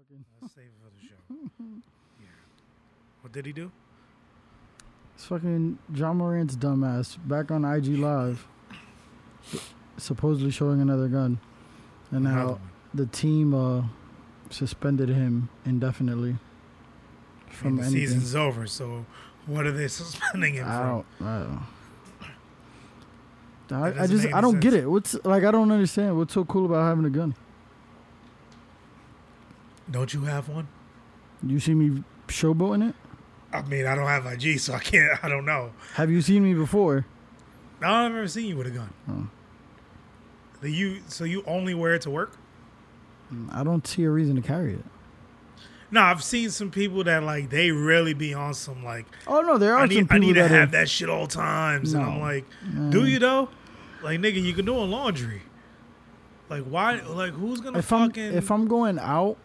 Let's save it for the show. Yeah. What did he do? It's fucking John Morant's dumbass back on IG Live, supposedly showing another gun, and now the team suspended him indefinitely from the anything. Season's over, so what are they suspending him from? I don't get it. I don't understand. What's so cool about having a gun? Don't you have one? You see me showboating it? I mean, I don't have IG, so I don't know. Have you seen me before? No, I've never seen you with a gun. Oh. So you only wear it to work? I don't see a reason to carry it. No, I've seen some people that like they really be on some like. Oh no, there are some people I need to that have that shit all times, and I'm like, do you though? Like nigga, you can do a laundry. Like why? Like who's gonna if I'm going out?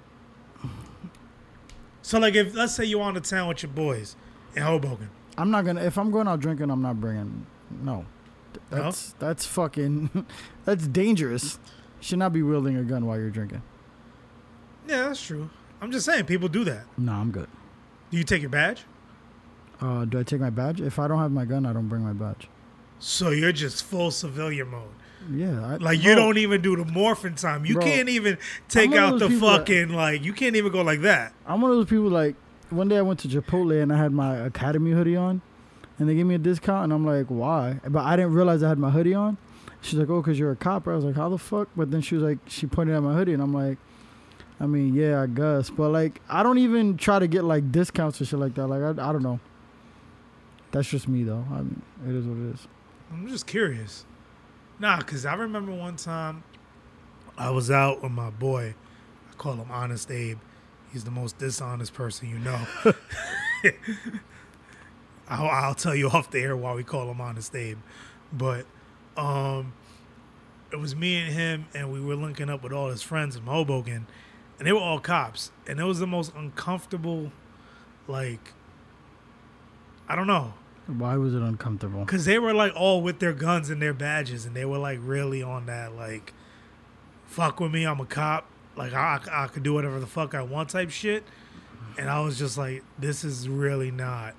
So like if let's say you on the town with your boys in Hoboken. I'm not gonna. If I'm going out drinking, I'm not bringing. No, that's fucking. That's dangerous. You should not be wielding a gun while you're drinking. Yeah, that's true. I'm just saying people do that. No, I'm good. Do you take your badge? Do I take my badge? If I don't have my gun, I don't bring my badge. So you're just full civilian mode. Yeah. You don't even do the morphing time. You can't even take out the fucking, you can't even go like that. I'm one of those people, like, one day I went to Chipotle and I had my Academy hoodie on and they gave me a discount and I'm like, why? But I didn't realize I had my hoodie on. She's like, oh, because you're a cop. I was like, how the fuck? But then she was like, she pointed at my hoodie and I'm like, I mean, yeah, I guess. But, like, I don't even try to get, like, discounts or shit like that. Like, I don't know. That's just me, though. I mean, it is what it is. I'm just curious. Nah, because I remember one time I was out with my boy. I call him Honest Abe. He's the most dishonest person you know. I'll tell you off the air why we call him Honest Abe. But it was me and him, and we were linking up with all his friends in Hoboken, and they were all cops. And it was the most uncomfortable, like, I don't know. Why was it uncomfortable? Because they were, like, all with their guns and their badges, and they were, like, really on that, like, fuck with me, I'm a cop. Like, I could do whatever the fuck I want type shit. And I was just like, this is really not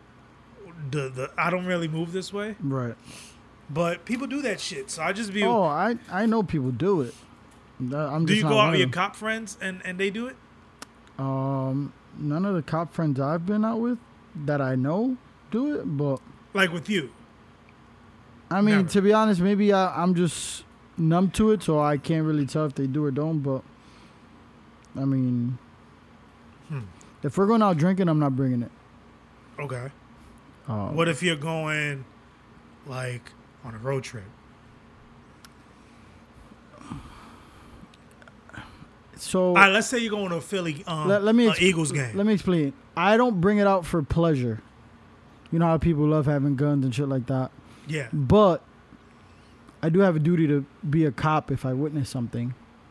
I don't really move this way. Right. But people do that shit, so I just be... Oh, I know people do it. Do you go out with your cop friends and they do it? None of the cop friends I've been out with that I know do it, but... Like with you? I mean, to be honest, maybe I'm just numb to it, so I can't really tell if they do or don't, but... I mean... If we're going out drinking, I'm not bringing it. Okay. What if you're going, like, on a road trip? So... All right, let's say you're going to a Philly Eagles game. Let me explain. I don't bring it out for pleasure. You know how people love having guns and shit like that? Yeah. But I do have a duty to be a cop if I witness something.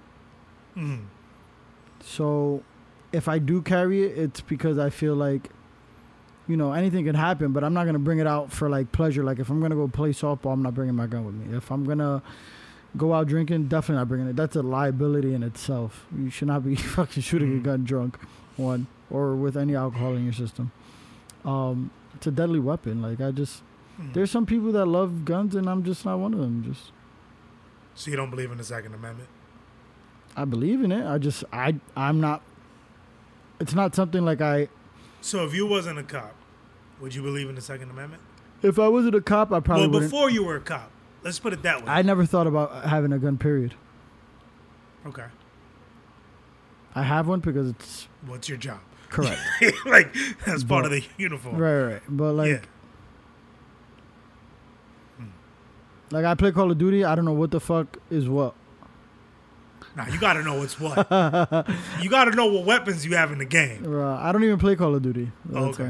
So if I do carry it, it's because I feel like, you know, anything can happen, but I'm not going to bring it out for, like, pleasure. Like, if I'm going to go play softball, I'm not bringing my gun with me. If I'm going to go out drinking, definitely not bringing it. That's a liability in itself. You should not be fucking shooting a gun drunk, one, or with any alcohol in your system. It's a deadly weapon. Like, there's some people that love guns, and I'm just not one of them. So you don't believe in the Second Amendment? I believe in it. I'm not. It's not something like I. So if you wasn't a cop, would you believe in the Second Amendment? If I wasn't a cop, I probably wouldn't. Before you were a cop, let's put it that way. I never thought about having a gun, period. Okay. I have one because it's... What's your job? Correct. Like, that's part of the uniform. Right. But, like... Like, I play Call of Duty. I don't know what the fuck is what. Nah, you got to know what's what. You got to know what weapons you have in the game. Right. I don't even play Call of Duty. Okay.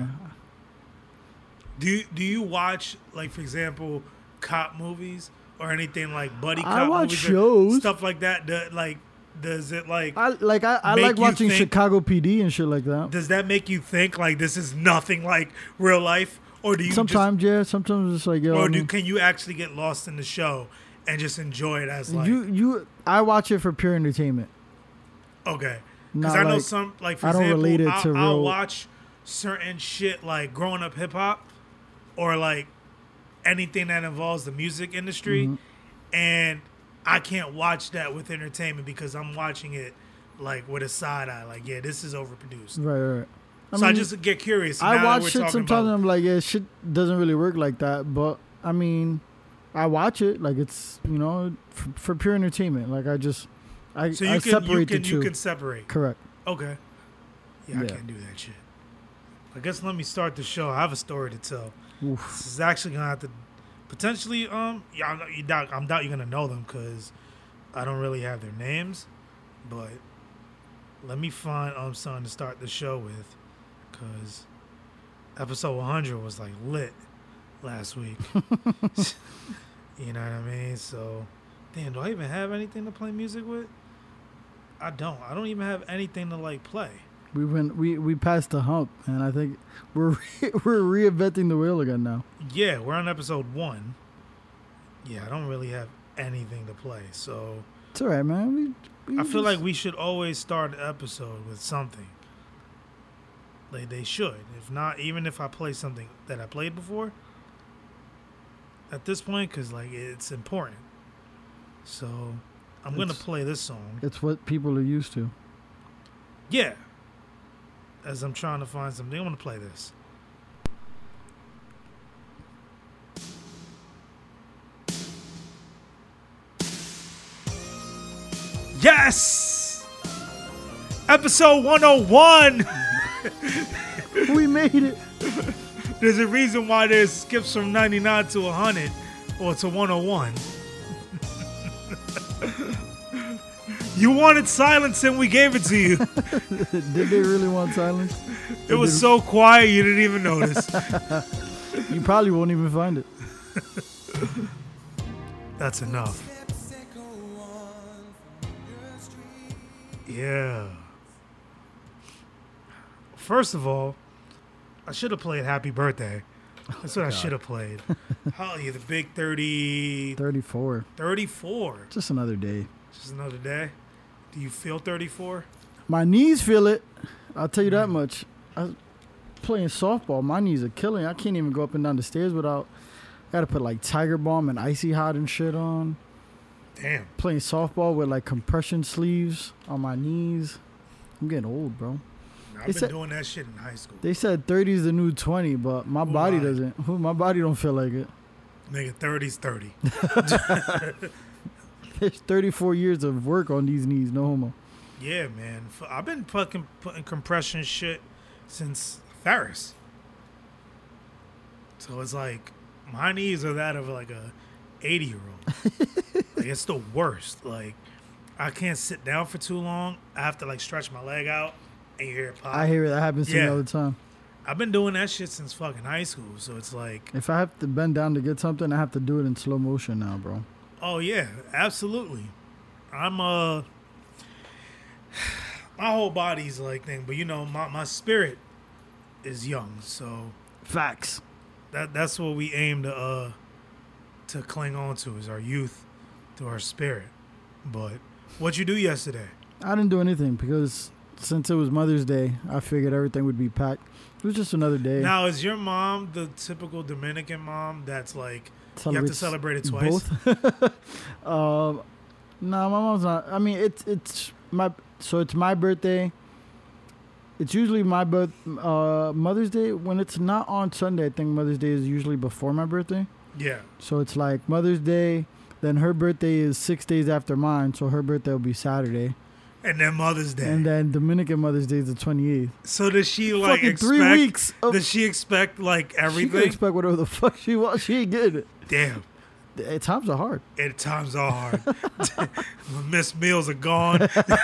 Do you watch, like, for example, cop movies or anything like buddy cop movies? I watch shows. Stuff like that. Does it, like... I like watching Chicago PD and shit like that. Does that make you think, like, this is nothing like real life? Or do you sometimes it's like, yo. Or can you actually get lost in the show and just enjoy it as, like... I watch it for pure entertainment. Okay. Because Not I know like, some, like, for I don't example, relate it I'll to real. watch certain shit like growing up hip hop or like anything that involves the music industry, and I can't watch that with entertainment because I'm watching it like with a side eye. Like, yeah, this is overproduced. Right. I just get curious. I now that watch we're shit talking sometimes and about, I'm like, yeah, shit doesn't really work like that. But I mean, I watch it like it's, you know, for pure entertainment. Like I so you I can separate the two. you can separate. Correct. Okay. Yeah, I Yeah. can't do that shit. I guess let me start the show. I have a story to tell. Oof. This is actually gonna have to potentially yeah, I'm doubt you're gonna know them because I don't really have their names, but let me find something to start the show with because episode 100 was like lit last week. You know what I mean? So damn, do I even have anything to play music with? I don't even have anything to like play. We passed the hump, and I think we're reinventing the wheel again now. Yeah, we're on episode 1. Yeah, I don't really have anything to play, so It's all right, man. I feel like we should always start an episode with something. Like they should. If not, even if I play something that I played before, at this point, because like it's important. So I'm gonna play this song. It's what people are used to. Yeah. As I'm trying to find something, I'm gonna play this. Yes! Episode 101! We made it. There's a reason why there's skips from 99 to 100 or to 101. You wanted silence and we gave it to you. Did they really want silence? It was so quiet you didn't even notice. You probably won't even find it. That's enough. Yeah. First of all, I should have played Happy Birthday. That's what I should have played. How you the big 30... 34. 34. Just another day. Just another day. Do you feel 34? My knees feel it. I'll tell you that much. I was playing softball. My knees are killing. I can't even go up and down the stairs without... Got to put like Tiger Balm and Icy Hot and shit on. Damn. Playing softball with like compression sleeves on my knees. I'm getting old, bro. I've been doing that shit in high school. They said 30 is the new 20, but my body doesn't. My body don't feel like it. Nigga, 30's 30. There's 34 years of work on these knees, no homo. Yeah, man. I've been putting compression shit since Ferris. So it's like my knees are that of like a 80-year-old. Like it's the worst. Like I can't sit down for too long. I have to like stretch my leg out and you hear it pop. I hear it. That happens to me all the time. I've been doing that shit since fucking high school. So it's like if I have to bend down to get something, I have to do it in slow motion now, bro. Oh yeah, absolutely. I'm my whole body's like thing, but you know my spirit is young, so Facts. That's what we aim to cling on to is our youth, to our spirit. But what'd you do yesterday? I didn't do anything because since it was Mother's Day, I figured everything would be packed. It was just another day. Now, is your mom the typical Dominican mom that's like you have to celebrate it twice? Both. No, my mom's not. I mean, it's my birthday. It's usually my Mother's Day. When it's not on Sunday, I think Mother's Day is usually before my birthday. Yeah. So it's like Mother's Day, then her birthday is 6 days after mine, so her birthday will be Saturday. And then Mother's Day. And then Dominican Mother's Day is the 28th. So does she like fucking expect 3 weeks? Does she expect like everything? She can expect whatever the fuck she wants. She ain't getting it. Damn. Times are hard. And times are hard. When missed meals are gone.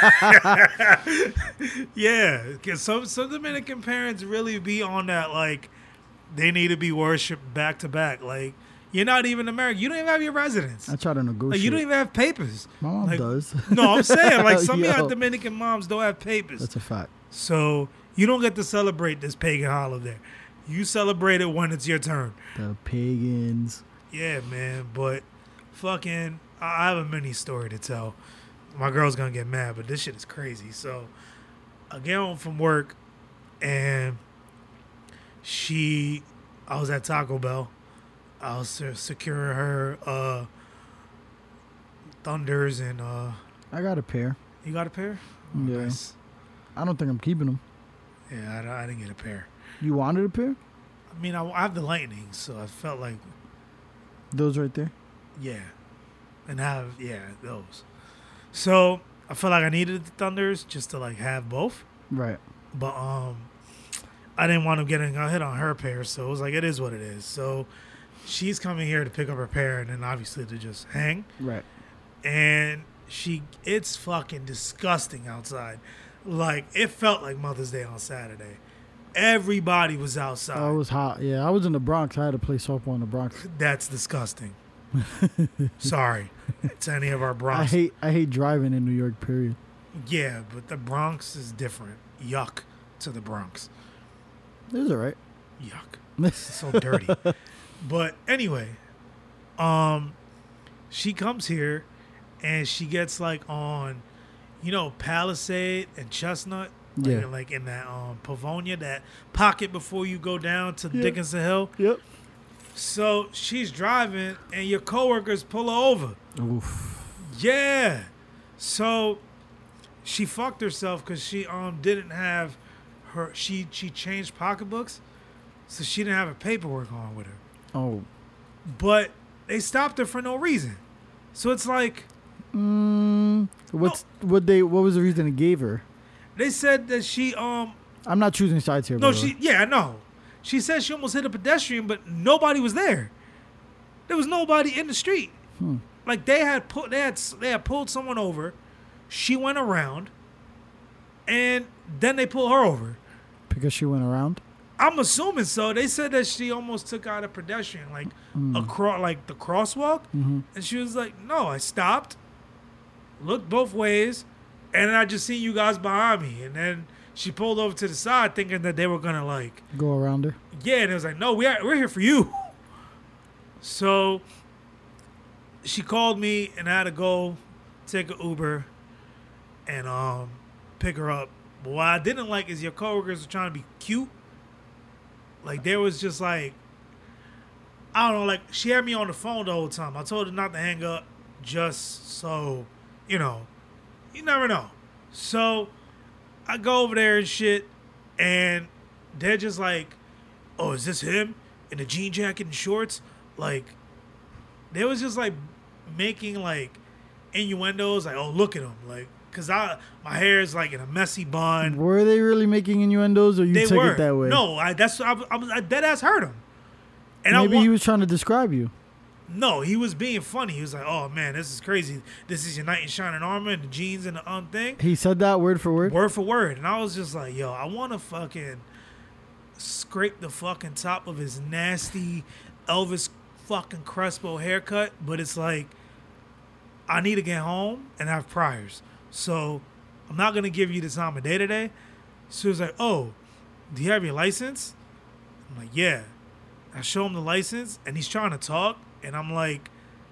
Yeah, because some Dominican parents really be on that, like, they need to be worshipped back to back. Like, you're not even American. You don't even have your residence. I try to negotiate. Like, you don't even have papers. My mom like, does. No, I'm saying, like, some of Yo. y'all Dominican moms don't have papers. That's a fact. So you don't get to celebrate this pagan holiday. You celebrate it when it's your turn. The pagans. Yeah, man, but fucking, I have a mini story to tell. My girl's gonna get mad, but this shit is crazy. So, I get home from work, and I was at Taco Bell. I was securing her Thunders and I got a pair. You got a pair? Oh, Yeah. nice. I don't think I'm keeping them. Yeah, I didn't get a pair. You wanted a pair? I mean, I have the Lightning, so I felt like, Those right there? yeah, and those. So I felt like I needed the Thunders just to like have both, Right. but I didn't want them getting a hit on her pair, so it was like it is what it is. So she's coming here to pick up her pair, and then obviously to just hang. Right. And it's fucking disgusting outside. Like it felt like Mother's Day on Saturday. Everybody was outside. Oh, it was hot. Yeah, I was in the Bronx. I had to play softball in the Bronx. That's disgusting. Sorry to any of our Bronx. I hate driving in New York, period. Yeah, but the Bronx is different. Yuck to the Bronx. It was all right. Yuck. It's so dirty. But anyway, she comes here and she gets like on, Palisade and Chestnut. Yeah. Like in that Pavonia, that pocket before you go down to Yeah. Dickinson Hill. Yep. So she's driving and your coworkers pull her over. Oof. Yeah. So she fucked herself because she didn't have she changed pocketbooks, so she didn't have her paperwork on with her. Oh. But they stopped her for no reason. So it's like What was the reason they gave her? they said that she I'm not choosing sides here. no by the way. I know. She said she almost hit a pedestrian, but nobody was there. There was nobody in the street. Like they had pulled someone over. She went around, and then they pulled her over. Because she went around. I'm assuming so. They said that she almost took out a pedestrian, like across, like the crosswalk, and she was like, "No, I stopped, looked both ways, and then I just seen you guys behind me." And then she pulled over to the side, thinking that they were gonna like Go around her. yeah, and it was like, "No, we're here for you." So she called me, and I had to go take an Uber and pick her up. But what I didn't like is your coworkers were trying to be cute. Like there was just like, I don't know, like she had me on the phone the whole time. I told her not to hang up just so, you never know. So I go over there and shit, and they're just like, "Oh, is this him in a jean jacket and shorts?" Like they was just like making like innuendos, like, "Oh, look at him," like. Cause my hair is like in a messy bun. Were they really making innuendos, or you They took were. it that way? No, I dead ass heard him. And Maybe he was trying to describe you. No, he was being funny. He was like, "Oh man, this is crazy. This is your knight in shining armor and the jeans and the thing." He said that word for word. Word for word. And I was just like, "Yo, I want to fucking scrape the fucking top of his nasty Elvis fucking Crespo haircut," but it's like I need to get home and have priors. So I'm not going to give you the time of day today. So he was like, "Oh, do you have your license?" I'm like, "Yeah." I show him the license, and he's trying to talk, and I'm like,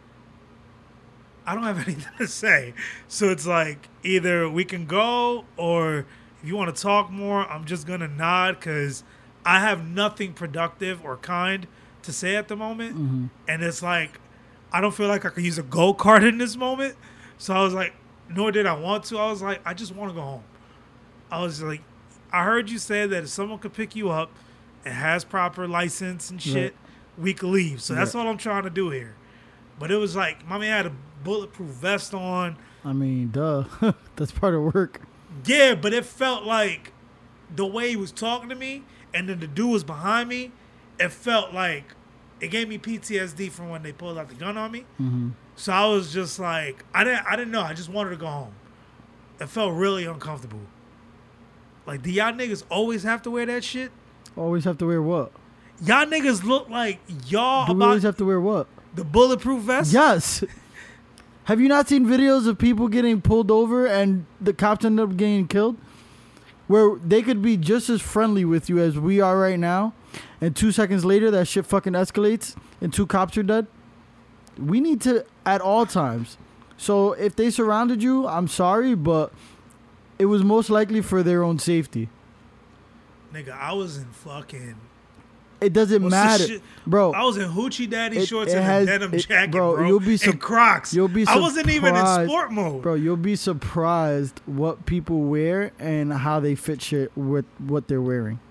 I don't have anything to say. So it's like, either we can go, or if you want to talk more, I'm just going to nod, because I have nothing productive or kind to say at the moment. And it's like, I don't feel like I could use a go-kart in this moment. So I was like, nor did I want to. I was like, I just want to go home. I was like, I heard you say that if someone could pick you up and has proper license and shit, we could leave. So that's all I'm trying to do here. But it was like, my man had a bulletproof vest on. I mean, duh. That's part of work. Yeah, but it felt like the way he was talking to me, and then the dude was behind me, it felt like it gave me PTSD from when they pulled out the gun on me. So I was just like, I didn't know. I just wanted to go home. It felt really uncomfortable. Like, do y'all niggas always have to wear that shit? Always have to wear what? Y'all niggas look like y'all Do we about always have to wear what? the bulletproof vest? Yes. Have you not seen videos of people getting pulled over and the cops end up getting killed? Where they could be just as friendly with you as we are right now, and 2 seconds later that shit fucking escalates and 2 cops are dead? We need to, at all times. So if they surrounded you, I'm sorry, but It was most likely for their own safety. Nigga, I was in fucking... It doesn't matter, bro. I was in hoochie daddy shorts and a denim jacket, bro. You'll be and Crocs. You'll be I wasn't even in sport mode, bro. You'll be surprised what people wear and how they fit shit with what they're wearing.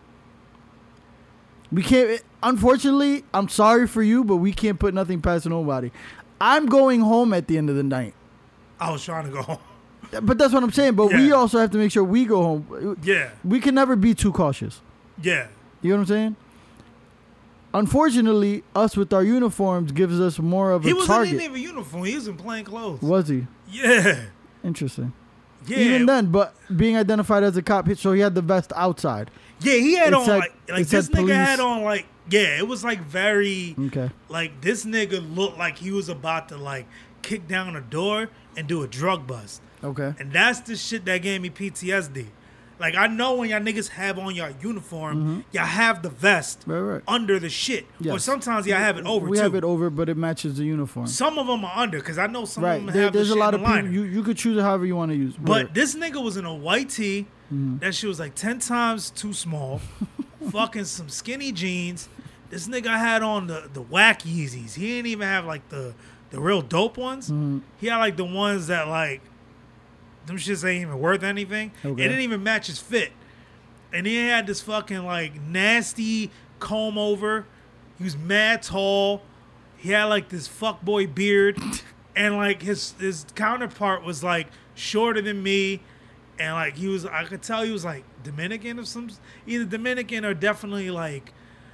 We can't. Unfortunately, I'm sorry for you, but we can't put nothing past nobody. I'm going home at the end of the night. I was trying to go home, but that's what I'm saying. But we also have to make sure we go home. Yeah, we can never be too cautious. Yeah, you know what I'm saying. Unfortunately, us with our uniforms gives us more of a target. He wasn't even uniform. He was in plain clothes. Was he? Yeah. Interesting. Yeah. Even then, but being identified as a cop, so he had the vest outside. Yeah, he had on like this nigga had on like it was like very okay. Like this nigga looked like he was about to like kick down a door and do a drug bust. Okay. And that's the shit that gave me PTSD. Like, I know when y'all niggas have on your uniform, y'all have the vest under the shit. Yes. Or sometimes y'all have it over, We have it over, but it matches the uniform. Some of them are under, because I know some of them have There's the shit a lot in of the people, you could choose it however you want to use. But this nigga was in a white tee. That shit was like 10 times too small. Fucking some skinny jeans. This nigga had on the whack Yeezys. He didn't even have, like, the real dope ones. He had, like, the ones that, like, them shits ain't even worth anything. Okay. It didn't even match his fit. And he had this fucking like nasty comb over. He was mad tall. He had like this fuckboy beard. And like his counterpart was like shorter than me. And like I could tell he was like Dominican or either Dominican or definitely like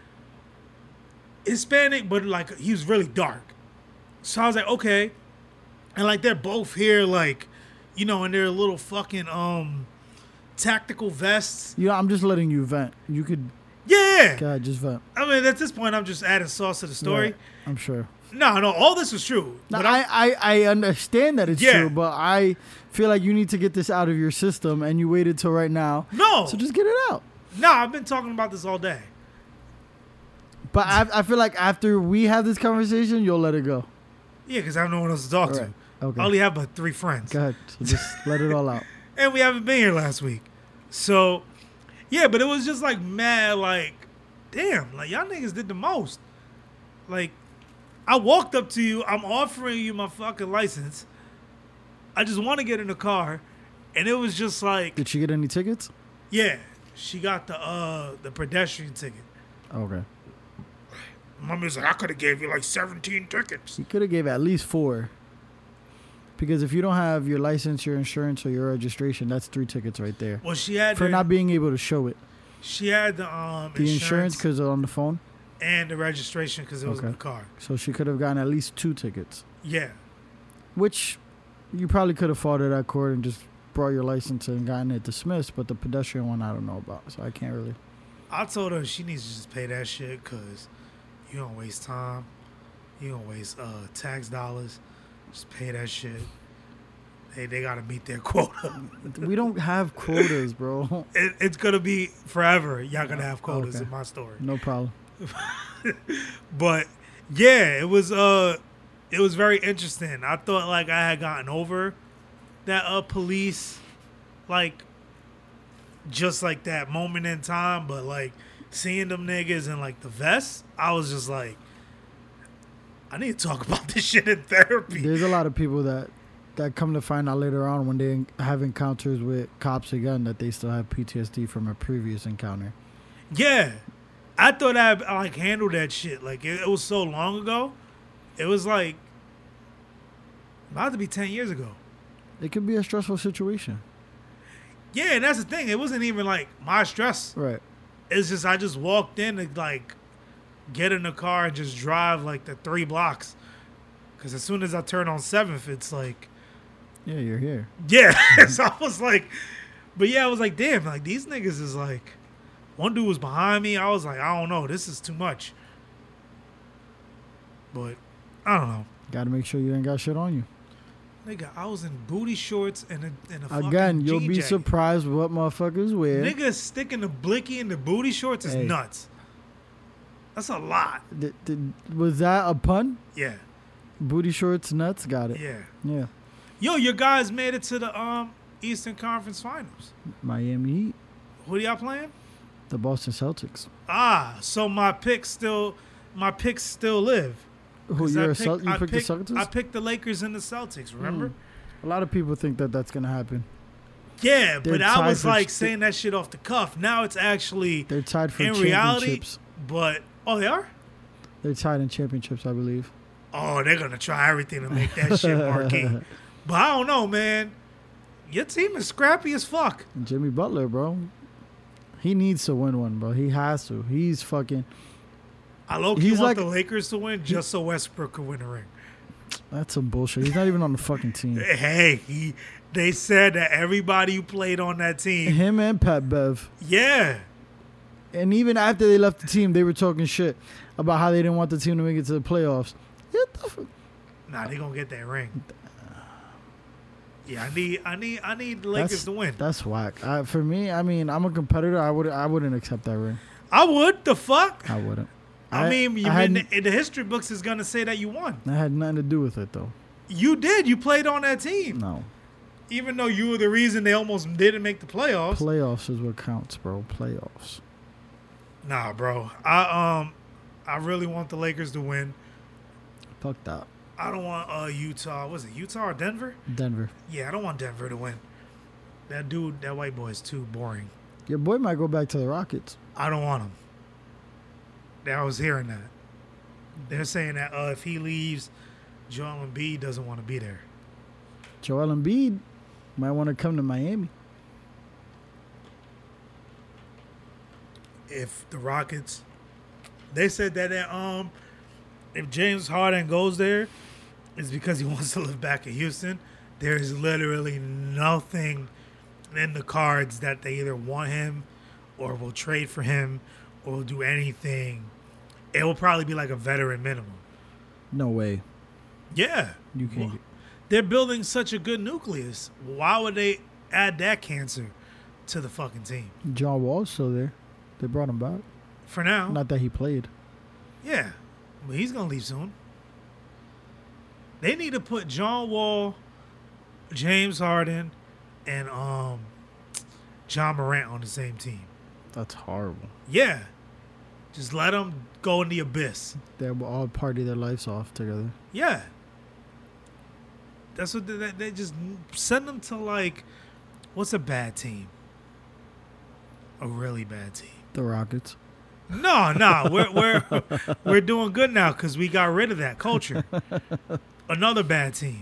Hispanic, but like he was really dark. So I was like, okay. And like they're both here like, you know, in their little fucking tactical vests. Yeah, I'm just letting you vent. You could. Yeah. God, just vent. I mean, at this point, I'm just adding sauce to the story. Right. I'm sure. No, all this was true. No, I understand that it's true, but I feel like you need to get this out of your system, and you waited till right now. No. So just get it out. No, I've been talking about this all day. But I feel like after we have this conversation, you'll let it go. Yeah, because I have no one else to talk to. Okay. I only have but 3 friends. Go ahead. So just let it all out. And we haven't been here last week. So, yeah, but it was just like mad, like, damn, like y'all niggas did the most. Like, I walked up to you. I'm offering you my fucking license. I just want to get in the car. And it was just like. Did she get any tickets? Yeah. She got the pedestrian ticket. Okay. Mommy was like, I could have gave you like 17 tickets. You could have gave at least 4. Because if you don't have your license, your insurance, or your registration, that's 3 tickets right there. Well, she had for not being able to show it. She had the insurance because on the phone, and the registration because it was in the car. So she could have gotten at least 2 tickets. Yeah. Which you probably could have fought it at court and just brought your license and gotten it dismissed. But the pedestrian one, I don't know about, so I can't really. I told her she needs to just pay that shit because you don't waste time, you don't waste tax dollars. Just pay that shit. They gotta meet their quota. We don't have quotas, bro. It's gonna be forever. Y'all gonna have quotas in my story. No problem. But yeah, it was very interesting. I thought like I had gotten over that police, like just like that moment in time, but like seeing them niggas in like the vests, I was just like, I need to talk about this shit in therapy. There's a lot of people that come to find out later on when they have encounters with cops again that they still have PTSD from a previous encounter. Yeah. I thought I like handled that shit. Like it was so long ago. It was like about to be 10 years ago. It could be a stressful situation. Yeah, and that's the thing. It wasn't even like my stress. Right. It's just I just walked in and like get in the car and just drive like the 3 blocks. Because as soon as I turn on 7th, it's like... Yeah, you're here. Yeah. So I was like... But yeah, I was like, damn, like these niggas is like... One dude was behind me. I was like, I don't know. This is too much. But, I don't know. Got to make sure you ain't got shit on you. Nigga, I was in booty shorts and a fucking Again, you'll jean be jacket. surprised what motherfuckers wear. Nigga sticking the blicky in the booty shorts is nuts. That's a lot. Was that a pun? Yeah. Booty shorts nuts? Got it. Yeah. Yeah. Yo, your guys made it to the Eastern Conference Finals? Miami Heat, Who do y'all playing? the Boston Celtics. So my picks still live. Who 'Cause you I picked the Celtics? I picked the Lakers and the Celtics. Remember? A lot of people think that that's gonna happen. Yeah, They're but I tied was for like ch- saying that shit off the cuff. Now it's actually They're tied for in reality. championships. But they are. They're tied in championships, I believe. Oh, they're gonna try everything to make that shit marquee. But I don't know, man. Your team is scrappy as fuck. And Jimmy Butler, bro. He needs to win one, bro. He has to. He's fucking. I low-key He's want like- the Lakers to win just so Westbrook could win a ring. That's some bullshit. He's not even on the fucking team. Hey, they said that everybody who played on that team. Him and Pat Bev. Yeah. And even after they left the team, they were talking shit about how they didn't want the team to make it to the playoffs. Get the fuck. Nah, they gonna get that ring. Yeah, I need the Lakers to win. That's whack. For me, I mean, I'm a competitor. I wouldn't accept that ring. I would. The fuck? I wouldn't. I mean, had the history books is gonna say that you won. that had nothing to do with it, though. You did. You played on that team, No. even though you were the reason they almost didn't make the playoffs. Playoffs is what counts, bro. Playoffs. Nah, bro. I really want the Lakers to win. Fuck that. I don't want Utah. Was it Utah or Denver? Denver. Yeah, I don't want Denver to win. That dude, that white boy is too boring. Your boy might go back to the Rockets. I don't want him. I was hearing that. They're saying that if he leaves, Joel Embiid doesn't want to be there. Joel Embiid might want to come to Miami. If the Rockets, they said that if James Harden goes there, it's because he wants to live back in Houston. There is literally nothing in the cards that they either want him or will trade for him or will do anything. It will probably be like a veteran minimum. No way. Yeah. You can't. Well, they're building such a good nucleus. Why would they add that cancer to the fucking team? John Wall's still there. They brought him back. For now. Not that he played. Yeah. But he's going to leave soon. They need to put John Wall, James Harden, and John Morant on the same team. That's horrible. Yeah. Just let them go in the abyss. They will all party their lives off together. Yeah. That's what they just send them to, like, what's a bad team? A really bad team. The Rockets. No, we're doing good now because we got rid of that culture. Another bad team.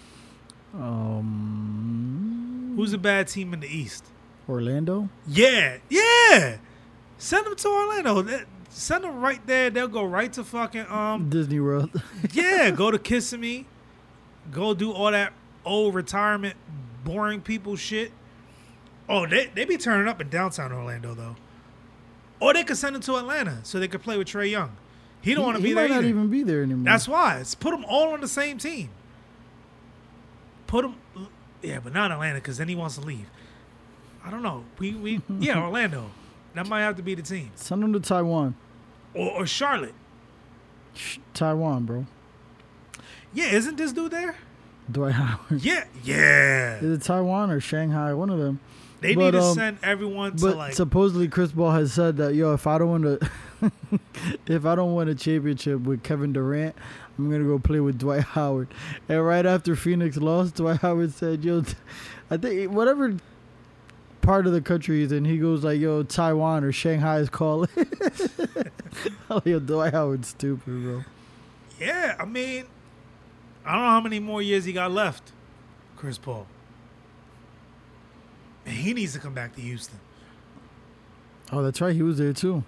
Who's a bad team in the East? Orlando? Yeah. Send them to Orlando. Send them right there. They'll go right to fucking Disney World. Yeah, go to Kissimmee. Go do all that old retirement, boring people shit. Oh, they be turning up in downtown Orlando though. Or they could send him to Atlanta so they could play with Trae Young. He don't want to be there He might either. not even be there anymore. That's why. It's put them all on the same team. Put them, yeah, but not Atlanta because then he wants to leave. I don't know. Yeah, Orlando. That might have to be the team. Send him to Taiwan. Or Charlotte. Taiwan, bro. Yeah, isn't this dude there? Dwight Howard. Yeah. Is it Taiwan or Shanghai? One of them. They need to send everyone to But supposedly Chris Paul has said that, if I don't win a championship with Kevin Durant, I'm gonna go play with Dwight Howard. And right after Phoenix lost, Dwight Howard said, I think whatever part of the country he's in, he goes like, Taiwan or Shanghai is calling. Dwight Howard's stupid, bro. Yeah, I mean, I don't know how many more years he got left, Chris Paul. And he needs to come back to Houston. Oh, that's right. He was there too.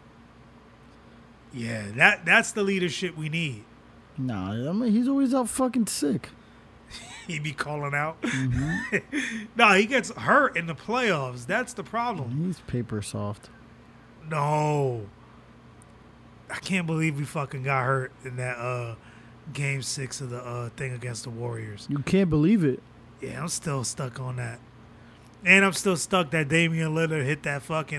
Yeah, that's the leadership we need. Nah, I mean, he's always out fucking sick. He be calling out. Mm-hmm. No, he gets hurt in the playoffs. That's the problem. He's paper soft. No. I can't believe we fucking got hurt in that game 6 of the thing against the Warriors. You can't believe it. Yeah, I'm still stuck on that. And I'm still stuck that Damian Lillard hit that fucking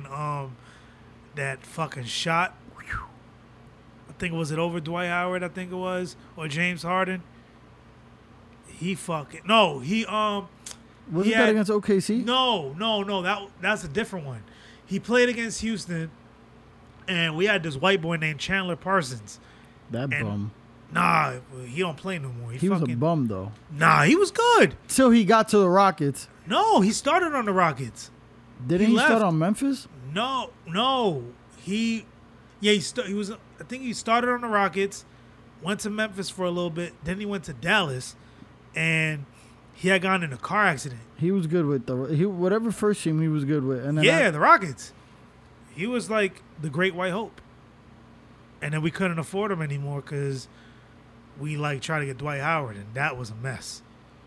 shot. I think it was over Dwight Howard, I think it was, or James Harden. He Wasn't that against OKC? No. That's a different one. He played against Houston, and we had this white boy named Chandler Parsons. That bum. Nah, he don't play no more. He was a bum, though. Nah, he was good. Till he got to the Rockets. No, he started on the Rockets. Didn't he start on Memphis? No. He was. I think he started on the Rockets, went to Memphis for a little bit, then he went to Dallas, and he had gotten in a car accident. He was good with whatever first team he was good with, and then the Rockets. He was like the Great White Hope, and then we couldn't afford him anymore because we like tried to get Dwight Howard, and that was a mess.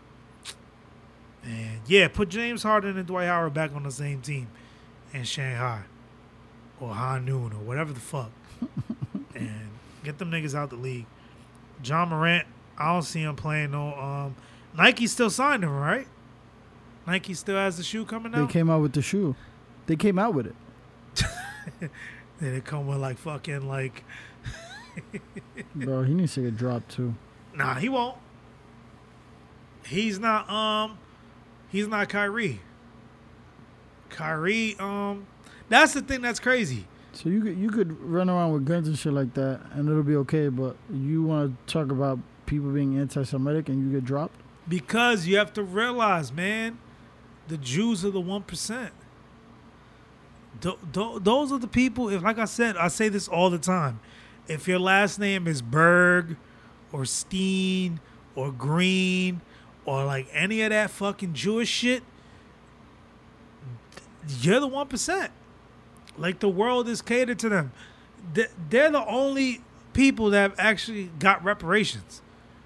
And yeah, put James Harden and Dwight Howard back on the same team in Shanghai or Hanun or whatever the fuck, and get them niggas out the league. John Morant, I don't see him playing no. Nike still signed him, right? Nike still has the shoe coming out. They came out with the shoe. They came out with it. Then it come with like fucking like. Bro, he needs to get dropped too. Nah, he won't. He's not Kyrie. Kyrie, that's the thing that's crazy. So you could run around with guns and shit like that and it'll be okay, but you want to talk about people being anti-Semitic and you get dropped? Because you have to realize, man, the Jews are the 1%. Those are the people, if like I said, I say this all the time. If your last name is Berg or Steen or Green or like any of that fucking Jewish shit, you're the 1%. Like the world is catered to them. They're the only people that have actually got reparations.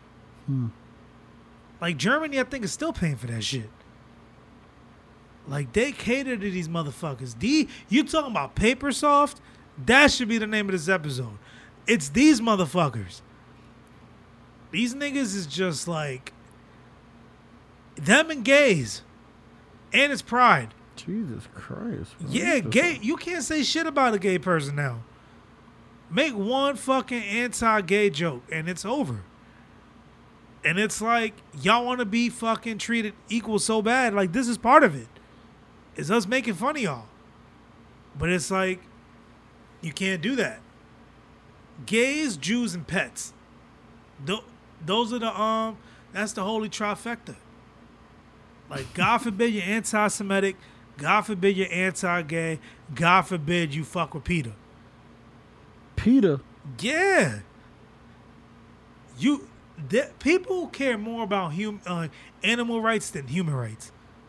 Like Germany, I think, is still paying for that shit. Like they cater to these motherfuckers. You talking about Papersoft? That should be the name of this episode. It's these motherfuckers. These niggas is just like them and gays. And it's pride. Jesus Christ. Bro. Yeah, gay. You can't say shit about a gay person now. Make one fucking anti-gay joke and it's over. And it's like, y'all want to be fucking treated equal so bad. Like, this is part of it. It's us making fun of y'all. But it's like, you can't do that. Gays, Jews, and pets. Those are the, that's the holy trifecta. Like, God forbid you're anti-Semitic. God forbid you're anti-gay. God forbid you fuck with Peter. Peter? Yeah. People care more about animal rights than human rights.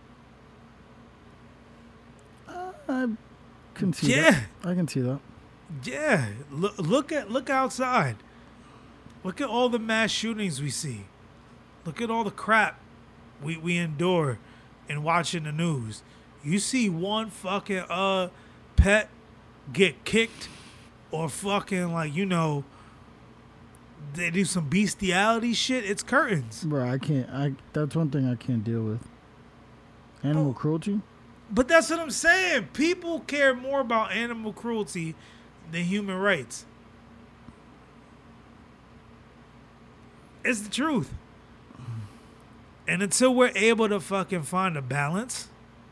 I can see that. I can see that. Yeah. Look outside. Look at all the mass shootings we see. Look at all the crap we endure in watching the news. You see one fucking pet get kicked or fucking like, they do some bestiality shit, it's curtains. Bro, I can't. That's one thing I can't deal with. Animal cruelty? But that's what I'm saying. People care more about animal cruelty than human rights. It's the truth. And until we're able to fucking find a balance,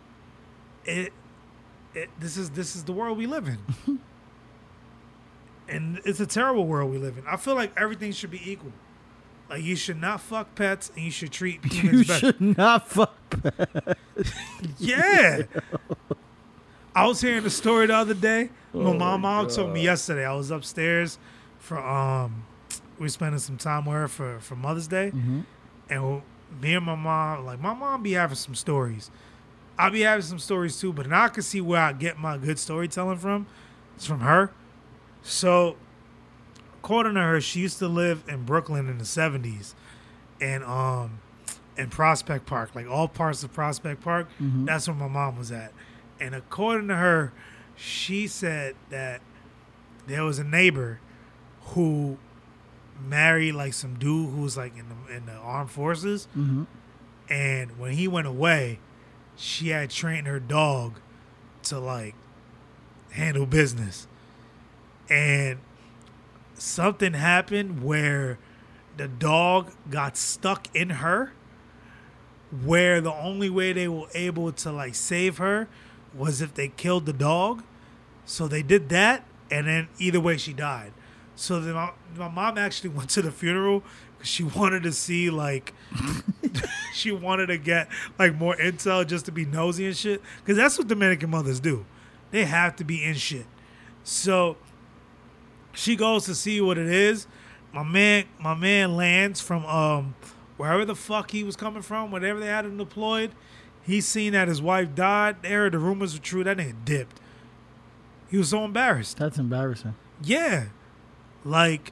this is the world we live in. And it's a terrible world we live in. I feel like everything should be equal. Like, you should not fuck pets and you should treat humans better. You should not fuck pets. Yeah. I was hearing a story the other day. My mom told me yesterday. I was upstairs for we were spending some time with her for Mother's Day. Mm-hmm. And me and my mom be having some stories. I be having some stories too, but now I can see where I get my good storytelling from. It's from her. So, according to her, she used to live in Brooklyn in the 70s and in Prospect Park, like all parts of Prospect Park. Mm-hmm. That's where my mom was at. And according to her, she said that there was a neighbor who married like some dude who was like in the armed forces. Mm-hmm. And when he went away, she had trained her dog to like handle business. And something happened where the dog got stuck in her where the only way they were able to like save her was if they killed the dog. So they did that, and then either way she died. So then my mom actually went to the funeral because she wanted to see like she wanted to get like more intel just to be nosy and shit. Because that's what Dominican mothers do. They have to be in shit. So she goes to see what it is. My man lands from wherever the fuck he was coming from, whatever they had him deployed. He's seen that his wife died. They heard the rumors were true. That nigga dipped. He was so embarrassed. That's embarrassing. Yeah. Like,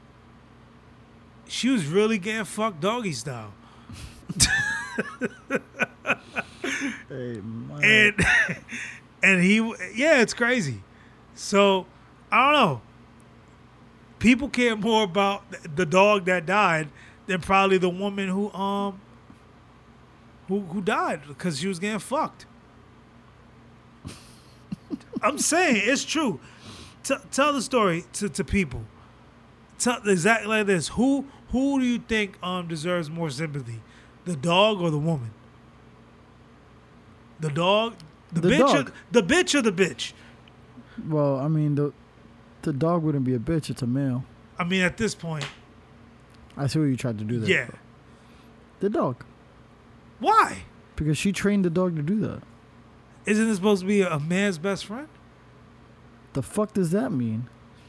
she was really getting fucked doggy style. Hey, man. And it's crazy. So, I don't know. People care more about the dog that died than probably the woman who died because she was getting fucked. I'm saying it's true. Tell the story to people. Tell exactly like this. Who do you think deserves more sympathy, the dog or the woman? The dog, the bitch, dog. The bitch or the bitch? Well, I mean, the dog wouldn't be a bitch. It's a male. I mean, at this point, I see what you tried to do there. yeah. The dog. Why? Because she trained the dog to do that. Isn't it supposed to be a man's best friend? The fuck does that mean?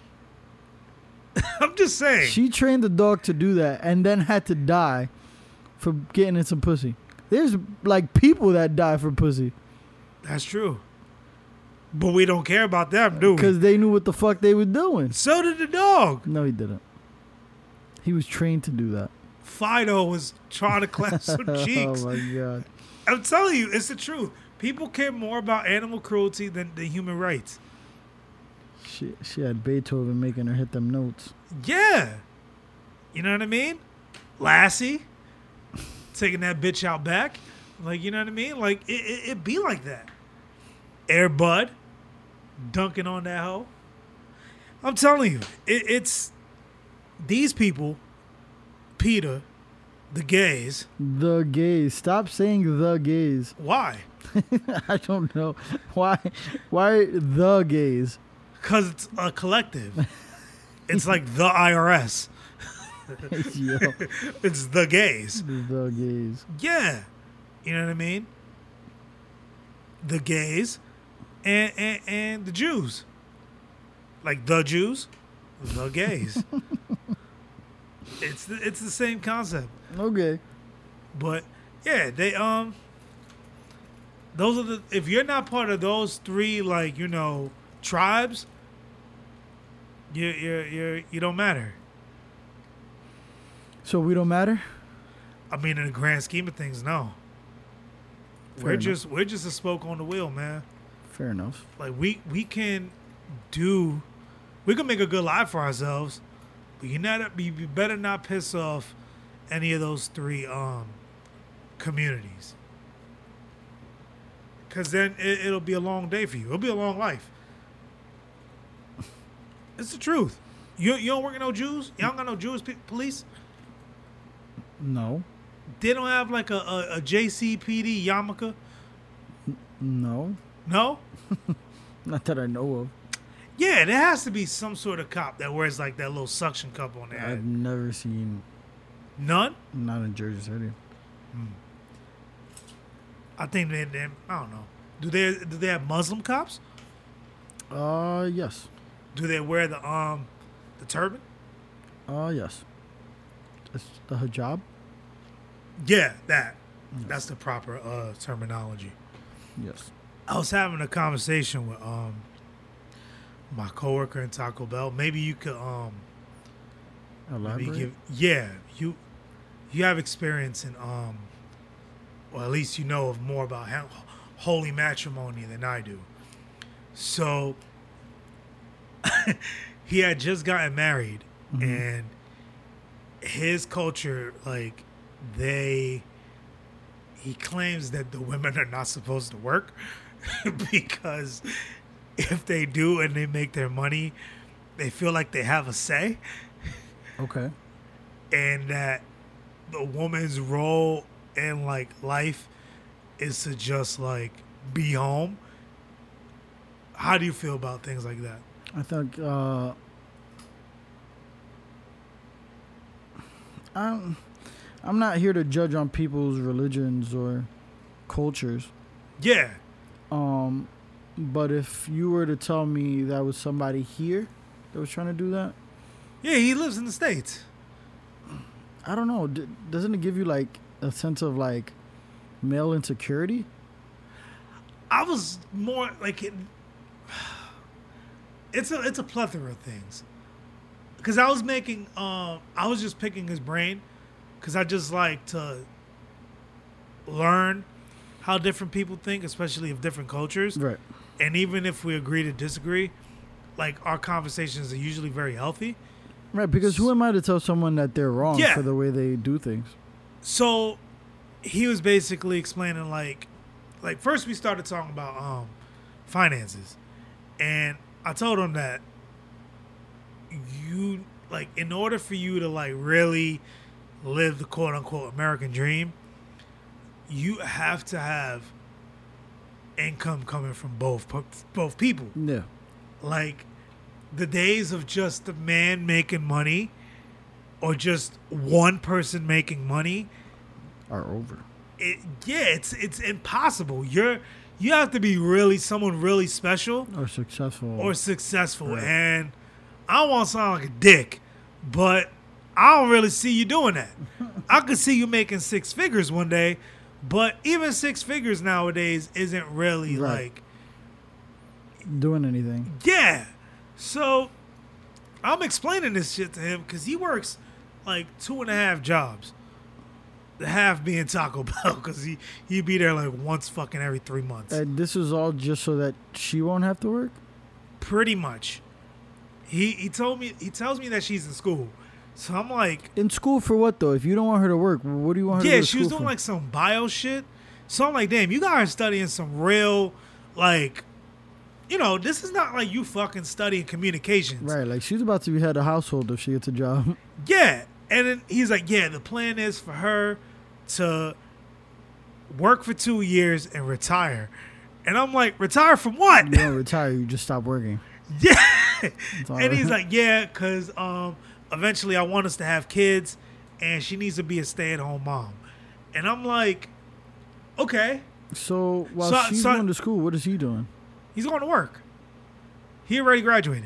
I'm just saying. She trained the dog to do that and then had to die for getting in some pussy. There's like people that die for pussy. That's true. But we don't care about them, do we? Because they knew what the fuck they were doing. So did the dog. No, he didn't. He was trained to do that. Fido was trying to clasp some cheeks. Oh my God. I'm telling you, it's the truth. People care more about animal cruelty than human rights. She had Beethoven making her hit them notes. Yeah. You know what I mean? Lassie. Taking that bitch out back. Like, you know what I mean? Like, it be like that. Air Bud. Dunking on that hoe. I'm telling you, it's these people, Peter, the gays. The gays. Stop saying the gays. Why? I don't know. Why the gays? Because it's a collective. It's like the IRS. Yo, It's the gays. the gays. Yeah. You know what I mean? The gays and the Jews. Like the Jews, the gays. It's the same concept. Okay. But yeah, they those are if you're not part of those three, like, you know, tribes, you don't matter. So we don't matter? I mean, in the grand scheme of things, no. We're Fair just a spoke on the wheel, man. Fair enough. Like we can make a good life for ourselves, but you better not piss off any of those three communities. Cause then it'll be a long day for you. It'll be a long life. It's the truth. You don't work with no Jews? Y'all don't got no Jewish police? No. They don't have like a JCPD yarmulke? No. No? Not that I know of. Yeah, there has to be some sort of cop that wears like that little suction cup on their I've head. never seen. None? Not in Jersey City. I think they I don't know. Do they have Muslim cops? Yes. Do they wear the turban? Yes. It's the hijab. Yeah, that. Yes. That's the proper terminology. Yes. I was having a conversation with my coworker in Taco Bell. Maybe you could Elaborate. you have experience in well, at least you know of more about holy matrimony than I do. So he had just gotten married, and his culture, like, he claims that the women are not supposed to work because if they do and they make their money, they feel like they have a say, Okay. and that the woman's role in like life is to just like be home. How do you feel about things like that? I think I'm not here to judge on people's religions or cultures. Yeah. But if you were to tell me that was somebody here that was trying to do that, Yeah, he lives in the States. I don't know. Doesn't it give you like a sense of like male insecurity? I was more like it's a plethora of things. Cause I was making I was just picking his brain, cause I just like to learn how different people think, especially of different cultures. Right. And even if we agree to disagree, like our conversations are usually very healthy. Right, because who am I to tell someone that they're wrong Yeah. for the way they do things? So he was basically explaining like first we started talking about finances. And I told him that you like in order for you to like really live the quote unquote American dream, you have to have income coming from both people. Yeah. Like the days of just the man making money or just one person making money Are over. it's impossible. You have to be really someone really special Or successful. Right. And I don't want to sound like a dick, but I don't really see you doing that. I could see you making six figures one day, but even six figures nowadays isn't really Right. like doing anything. yeah. So I'm explaining this shit to him because he works like 2.5 jobs. The half being Taco Bell because he'd be there like once fucking every 3 months. And this is all just so that she won't have to work? Pretty much. He tells me that she's in school. So I'm like, In school for what, though? If you don't want her to work, what do you want her to do? yeah, to she was school doing for? like some bio shit. So I'm like, damn, you got her studying some real, like, you know, this is not like you fucking studying communications. Right, like she's about to be head of household if she gets a job. Yeah. And then he's like, yeah, the plan is for her to work for 2 years and retire. And I'm like, retire from what? You don't retire, you just stop working. Yeah. That's all And he's right. like, yeah, because eventually I want us to have kids and she needs to be a stay-at-home mom. And I'm like, okay. So while So- she's so- going to school, what is he doing? He's going to work. He already graduated.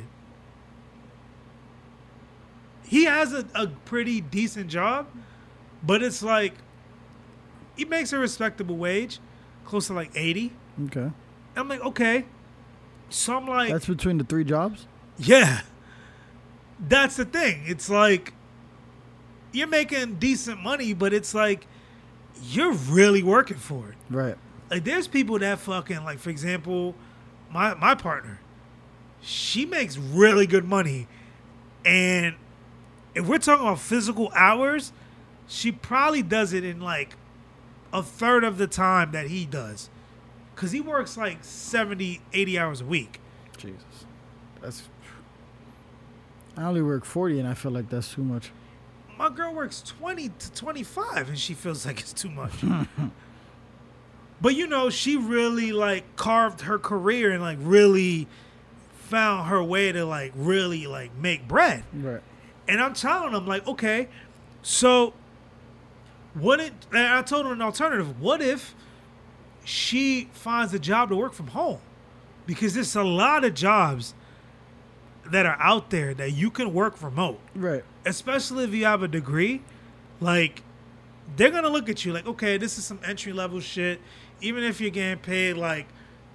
He has a pretty decent job, but it's like he makes a respectable wage, close to like 80. Okay. And I'm like, okay. So I'm like, That's between the 3 jobs? yeah. That's the thing. It's like you're making decent money, but it's like you're really working for it. Right. Like there's people that fucking like, for example, my partner, she makes really good money, and if we're talking about physical hours, she probably does it in like a third of the time that he does, because he works like 70, 80 hours a week. Jesus. That's. I only work 40 and I feel like that's too much. My girl works 20 to 25 and she feels like it's too much. But you know, she really like carved her career and like really found her way to like really like make bread. Right. And I'm telling them like, okay, so and I told her an alternative. What if she finds a job to work from home? Because there's a lot of jobs that are out there that you can work remote. Right. Especially if you have a degree. Like, they're going to look at you like, okay, this is some entry level shit. Even if you're getting paid like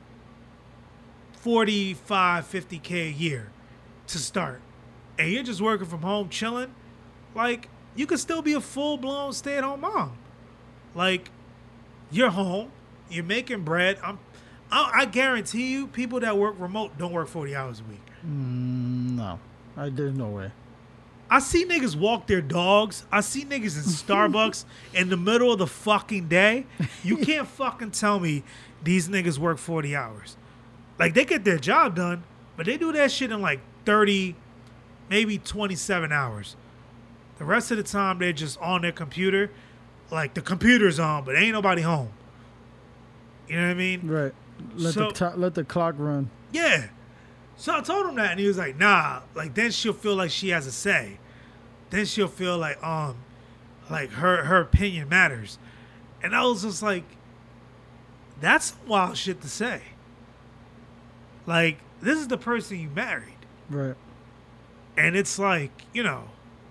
45, 50K a year to start, and you're just working from home chilling, like, you could still be a full-blown stay-at-home mom. Like, you're home, you're making bread. I guarantee you, people that work remote don't work 40 hours a week. No. There's no way. I see niggas walk their dogs. I see niggas in Starbucks in the middle of the fucking day. You can't fucking tell me these niggas work 40 hours. Like, they get their job done, but they do that shit in like 30, maybe 27 hours. The rest of the time, they're just on their computer, like the computer's on, but ain't nobody home. You know what I mean? Right. Let the clock run. Yeah. So I told him that, and he was like, nah. Like, then she'll feel like she has a say. Then she'll feel like her opinion matters. And I was just like, that's some wild shit to say. Like, this is the person you married. Right. And it's like, you know,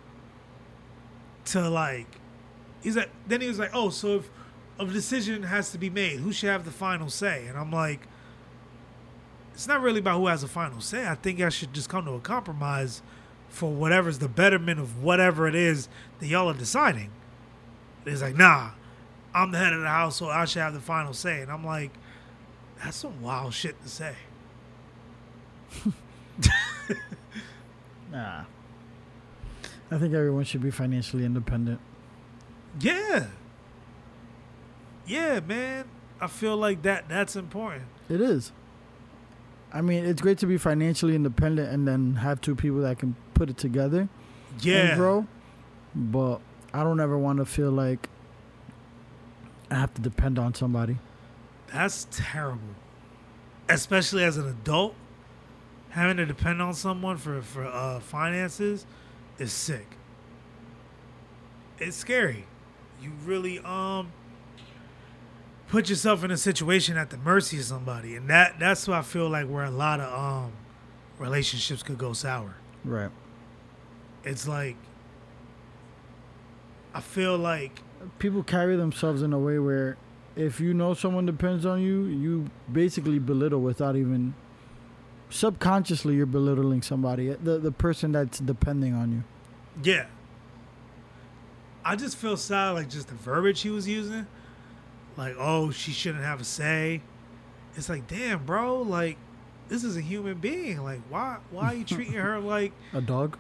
to like, then he was like, oh, so if a decision has to be made, who should have the final say? And I'm like, it's not really about who has the final say. I think I should just come to a compromise for whatever's the betterment of whatever it is that y'all are deciding. It's like, nah, I'm the head of the household. I should have the final say. And I'm like, that's some wild shit to say. Nah. I think everyone should be financially independent. Yeah. Yeah, man. I feel like that's important. It is. I mean, it's great to be financially independent and then have two people that can put it together and grow. But I don't ever want to feel like I have to depend on somebody. That's terrible. Especially as an adult, having to depend on someone for finances is sick. It's scary. You really put yourself in a situation at the mercy of somebody, and that's what I feel like where a lot of relationships could go sour. Right. It's like, I feel like people carry themselves in a way where if you know someone depends on you, you basically belittle without even subconsciously you're belittling somebody, the person that's depending on you. Yeah. I just feel sad, like just the verbiage he was using. Like, oh, she shouldn't have a say. It's like, damn, bro, like, this is a human being. Like, why are you treating her like a dog?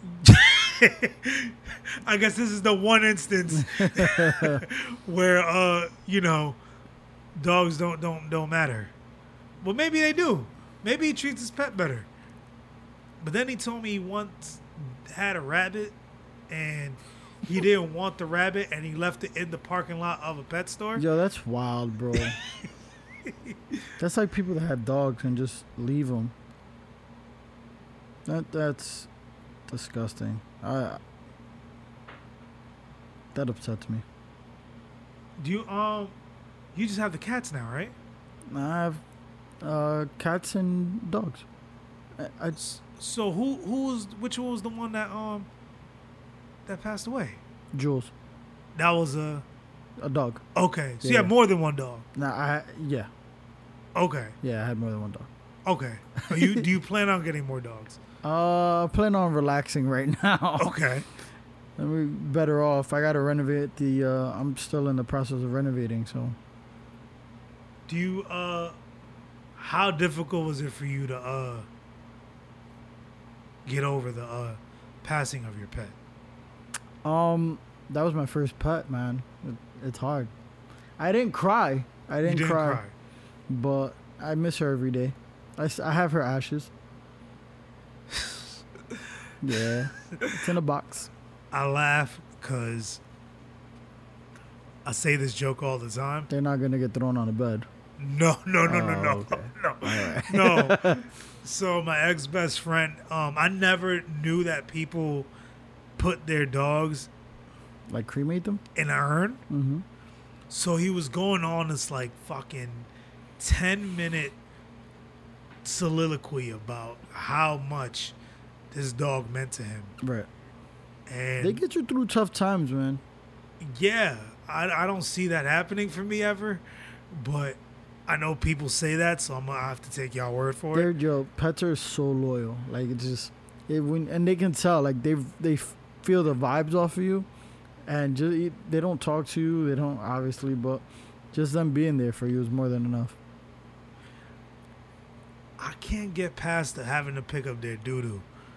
I guess this is the one instance where dogs don't matter. Well, maybe they do. Maybe he treats his pet better. But then he told me he once had a rabbit and he didn't want the rabbit and he left it in the parking lot of a pet store. Yo, that's wild, bro. That's like people that have dogs and just leave them. That's disgusting. That upsets me. Do you just have the cats now, right? I have cats and dogs. So which one was the one that passed away? Jules. That was a dog. Okay. So you have more than one dog. Yeah. Okay. Yeah, I had more than one dog. Okay. Do you plan on getting more dogs? I plan on relaxing right now. Okay. We're better off. I gotta renovate I'm still in the process of renovating, so. Do you how difficult was it for you to get over the passing of your pet? That was my first pet, man. It's hard. I didn't cry. I didn't cry. But I miss her every day. I have her ashes. Yeah. It's in a box. I laugh because I say this joke all the time. They're not going to get thrown on a bed. No. Okay. No. Right. No. So my ex-best friend, I never knew that people put their dogs like cremate them in an urn. Mm-hmm. So he was going on this like fucking 10-minute soliloquy about how much this dog meant to him. Right. And they get you through tough times, man. Yeah. I don't see that happening for me ever, but I know people say that, so I'm gonna have to take y'all word for it. Yo, pets are so loyal. Like it's just, and they can tell. Like they feel the vibes off of you, and just they don't talk to you. They don't obviously, but just them being there for you is more than enough. I can't get past the having to pick up their doo-doo.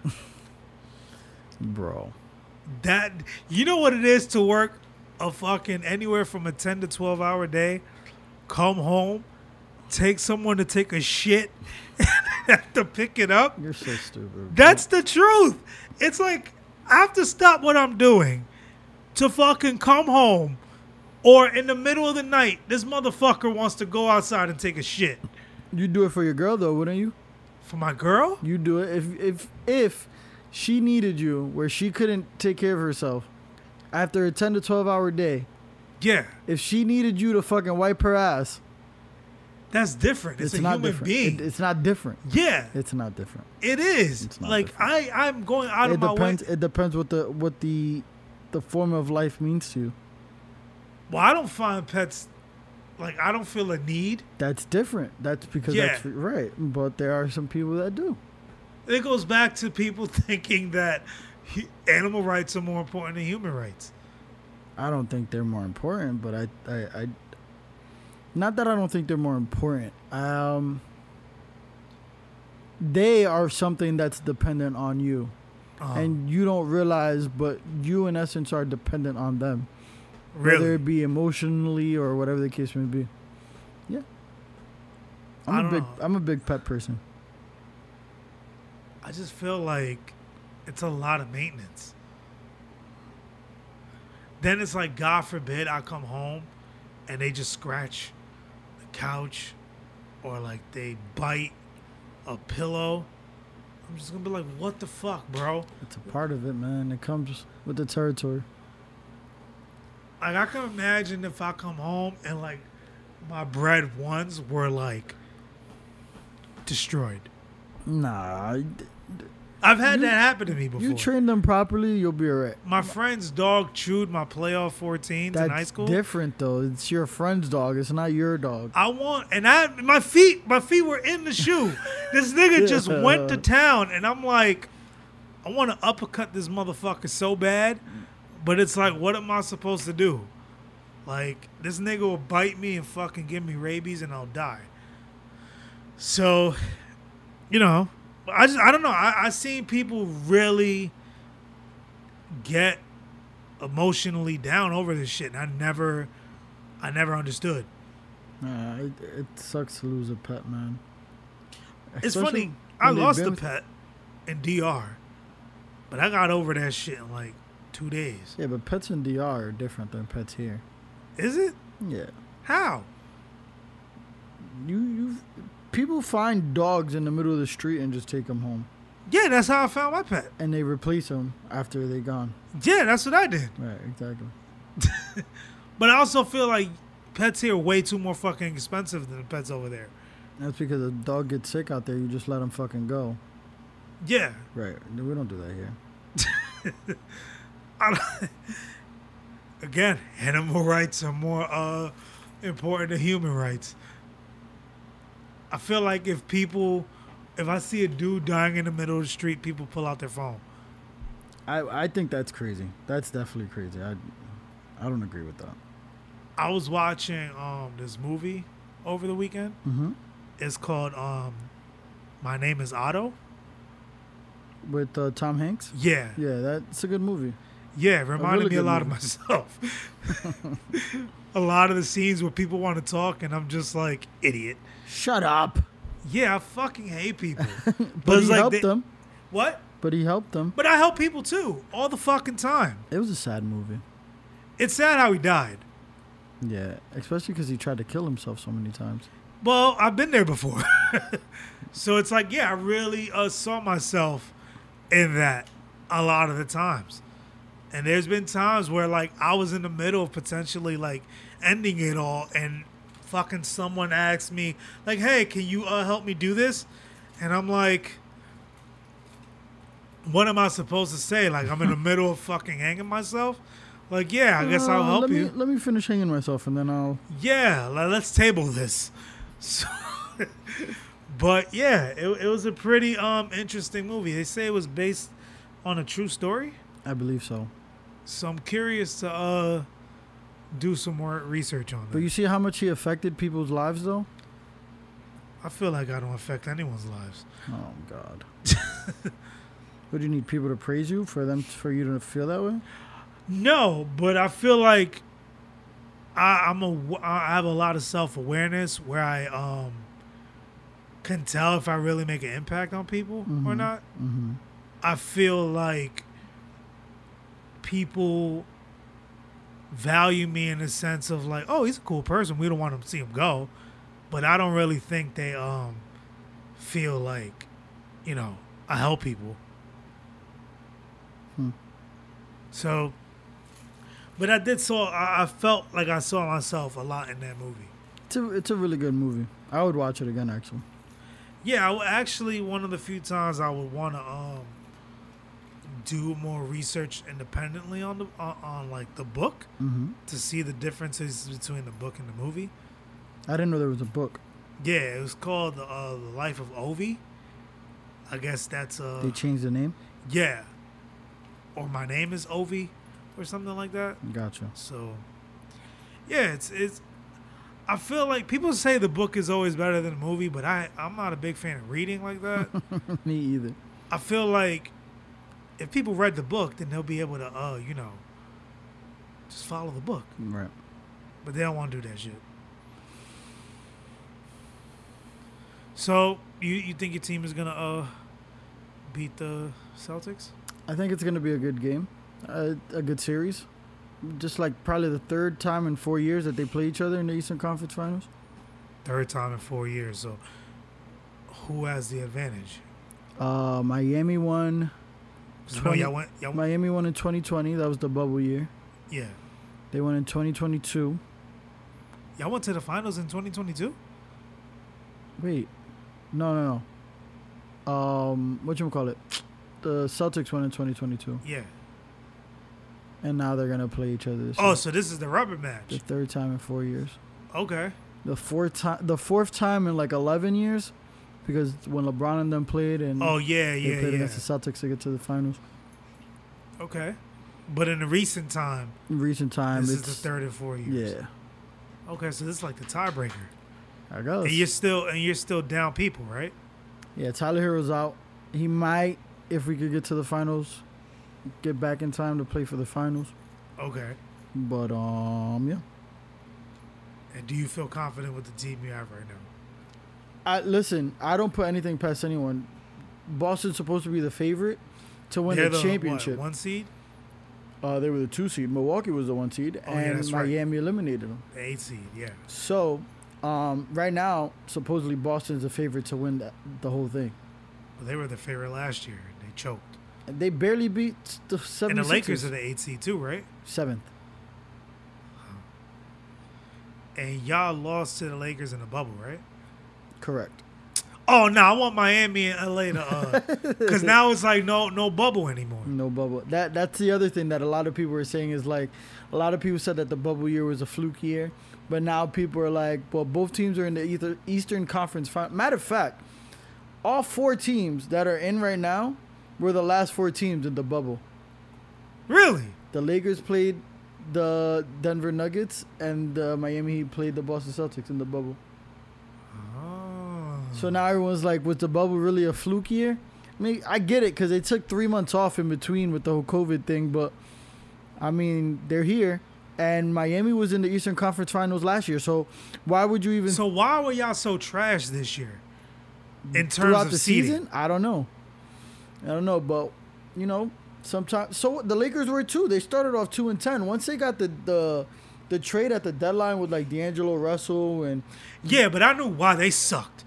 Bro. That, you know what it is to work a fucking anywhere from a 10 to 12 hour day, come home, take someone to take a shit, and have to pick it up? You're so stupid. That's the truth. It's like, I have to stop what I'm doing to fucking come home, Or in the middle of the night, this motherfucker wants to go outside and take a shit. You do it for your girl though, wouldn't you? For my girl? You do it if she needed you where she couldn't take care of herself after a 10 to 12 hour day. Yeah. If she needed you to fucking wipe her ass, that's different. It's a not human different. being. It's not different. Yeah. It's not different. It is. It's not Like different. I'm going out of my way. It depends what the form of life means to you. Well, I don't find pets, like, I don't feel a need. That's different. That's because that's right. But there are some people that do. It goes back to people thinking that animal rights are more important than human rights. I don't think they're more important, but I not that I don't think they're more important. They are something that's dependent on you. And you don't realize, but you in essence are dependent on them. Really? Whether it be emotionally or whatever the case may be. Yeah. I'm a big pet person. I just feel like it's a lot of maintenance. Then it's like, God forbid, I come home and they just scratch the couch or like they bite a pillow. I'm just gonna be like, what the fuck, bro? It's a part of it, man. It comes with the territory. Like, I can imagine if I come home and like my bred ones were like destroyed. Nah. I've had that happen to me before. You train them properly, you'll be alright. My friend's dog chewed my playoff 14s in high school. That's different though. It's your friend's dog. It's not your dog. My feet were in the shoe. This nigga just went to town, and I'm like, I want to uppercut this motherfucker so bad, but it's like, what am I supposed to do? Like, this nigga will bite me and fucking give me rabies, and I'll die. So, you know, I don't know. I seen people really get emotionally down over this shit, and I never understood. It sucks to lose a pet, man. It's funny. I lost a pet in DR, but I got over that shit in like 2 days. Yeah, but pets in DR are different than pets here. Is it? Yeah. How? People find dogs in the middle of the street and just take them home. Yeah, that's how I found my pet. And they replace them after they're gone. Yeah, that's what I did. Right, exactly. But I also feel like pets here are way too more fucking expensive than the pets over there. That's because a dog gets sick out there, you just let them fucking go. Yeah. Right. We don't do that here. Again, animal rights are more important than human rights. I feel like if I see a dude dying in the middle of the street, people pull out their phone. I think that's crazy. That's definitely crazy. I don't agree with that. I was watching this movie over the weekend. Mm-hmm. It's called My Name is Otto. With Tom Hanks? Yeah. Yeah, that's a good movie. Yeah, it reminded me a lot movie. of myself. A lot of the scenes where people want to talk and I'm just like, idiot. Shut up. Yeah, I fucking hate people. But it's he like helped them. What? But he helped them. But I help people too, all the fucking time. It was a sad movie. It's sad how he died. Yeah, especially because he tried to kill himself so many times. Well, I've been there before. So it's like, yeah, I really saw myself in that a lot of the times. And there's been times where, like, I was in the middle of potentially, like, ending it all, and fucking someone asked me, like, hey, can you help me do this? And I'm like, what am I supposed to say? Like, I'm in the middle of fucking hanging myself? Like, yeah, I guess I'll help you. Let me finish hanging myself, and then I'll... Yeah, let's table this. So, but, yeah, it was a pretty interesting movie. They say it was based on a true story. I believe so. So I'm curious to do some more research on that. But you see how much he affected people's lives, though? I feel like I don't affect anyone's lives. Oh, God. Would you need people to praise you for you to feel that way? No, but I feel like I have a lot of self-awareness where I can tell if I really make an impact on people or not. Mm-hmm. I feel like people value me in the sense of like, oh, he's a cool person. We don't want to see him go, but I don't really think they feel like, I help people. So, but I felt like I saw myself a lot in that movie. It's a really good movie. I would watch it again, actually. Yeah, actually one of the few times I would want to do more research independently on the book to see the differences between the book and the movie. I didn't know there was a book. Yeah, it was called The Life of Ovi. I guess that's They changed the name? Yeah. Or My Name is Ovi or something like that. Gotcha. So yeah, it's I feel like people say the book is always better than the movie, but I'm not a big fan of reading like that. Me either. I feel like if people read the book, then they'll be able to, just follow the book. Right. But they don't want to do that shit. So, you think your team is going to beat the Celtics? I think it's going to be a good game, a good series. Just like probably the third time in 4 years that they play each other in the Eastern Conference Finals. Third time in 4 years. So, who has the advantage? Miami won. Miami won in 2020. That was the bubble year. Yeah. They won in 2022. Y'all went to the finals in 2022? Wait. No. Whatchamacallit? The Celtics won in 2022. Yeah. And now they're going to play each other this year. year. So this is the rubber match. The third time in 4 years. Okay. The fourth time in like 11 years. Because when LeBron and them played and they played against the Celtics to get to the finals. Okay. But in the recent time, this is the third in 4 years. Yeah. Okay, so this is like the tiebreaker. I guess. And you're still down people, right? Yeah, Tyler Hero's out. He might, if we could get to the finals, get back in time to play for the finals. Okay. But yeah. And do you feel confident with the team you have right now? Listen, I don't put anything past anyone. Boston's supposed to be the favorite to win the championship. What, 1 seed? They were the 2 seed. Milwaukee was the 1 seed, and Miami eliminated them. The 8 seed, yeah. So, right now, supposedly Boston's the favorite to win the whole thing. Well, they were the favorite last year, and they choked. And they barely beat the 76ers. And the Lakers are the 8 seed too, right? 7th. And y'all lost to the Lakers in the bubble, right? Correct. Oh no, I want Miami and LA to because now it's like no bubble anymore. No bubble. That's the other thing that a lot of people were saying is like a lot of people said that the bubble year was a fluke year, but now people are like, well, both teams are in the Eastern Conference Final. Matter of fact, all 4 teams that are in right now were the last 4 teams in the bubble. Really? The Lakers played the Denver Nuggets, and the Miami Heat played the Boston Celtics in the bubble. So now everyone's like, was the bubble really a fluke year? I mean, I get it because they took 3 months off in between with the whole COVID thing, but I mean, they're here. And Miami was in the Eastern Conference Finals last year, so why would you even... So why were y'all so trash this year in terms throughout of the seeding? Season? I don't know, but, sometimes... So the Lakers were too. They started off 2-10. Once they got the trade at the deadline with, like, D'Angelo Russell and... Yeah, but I knew why they sucked.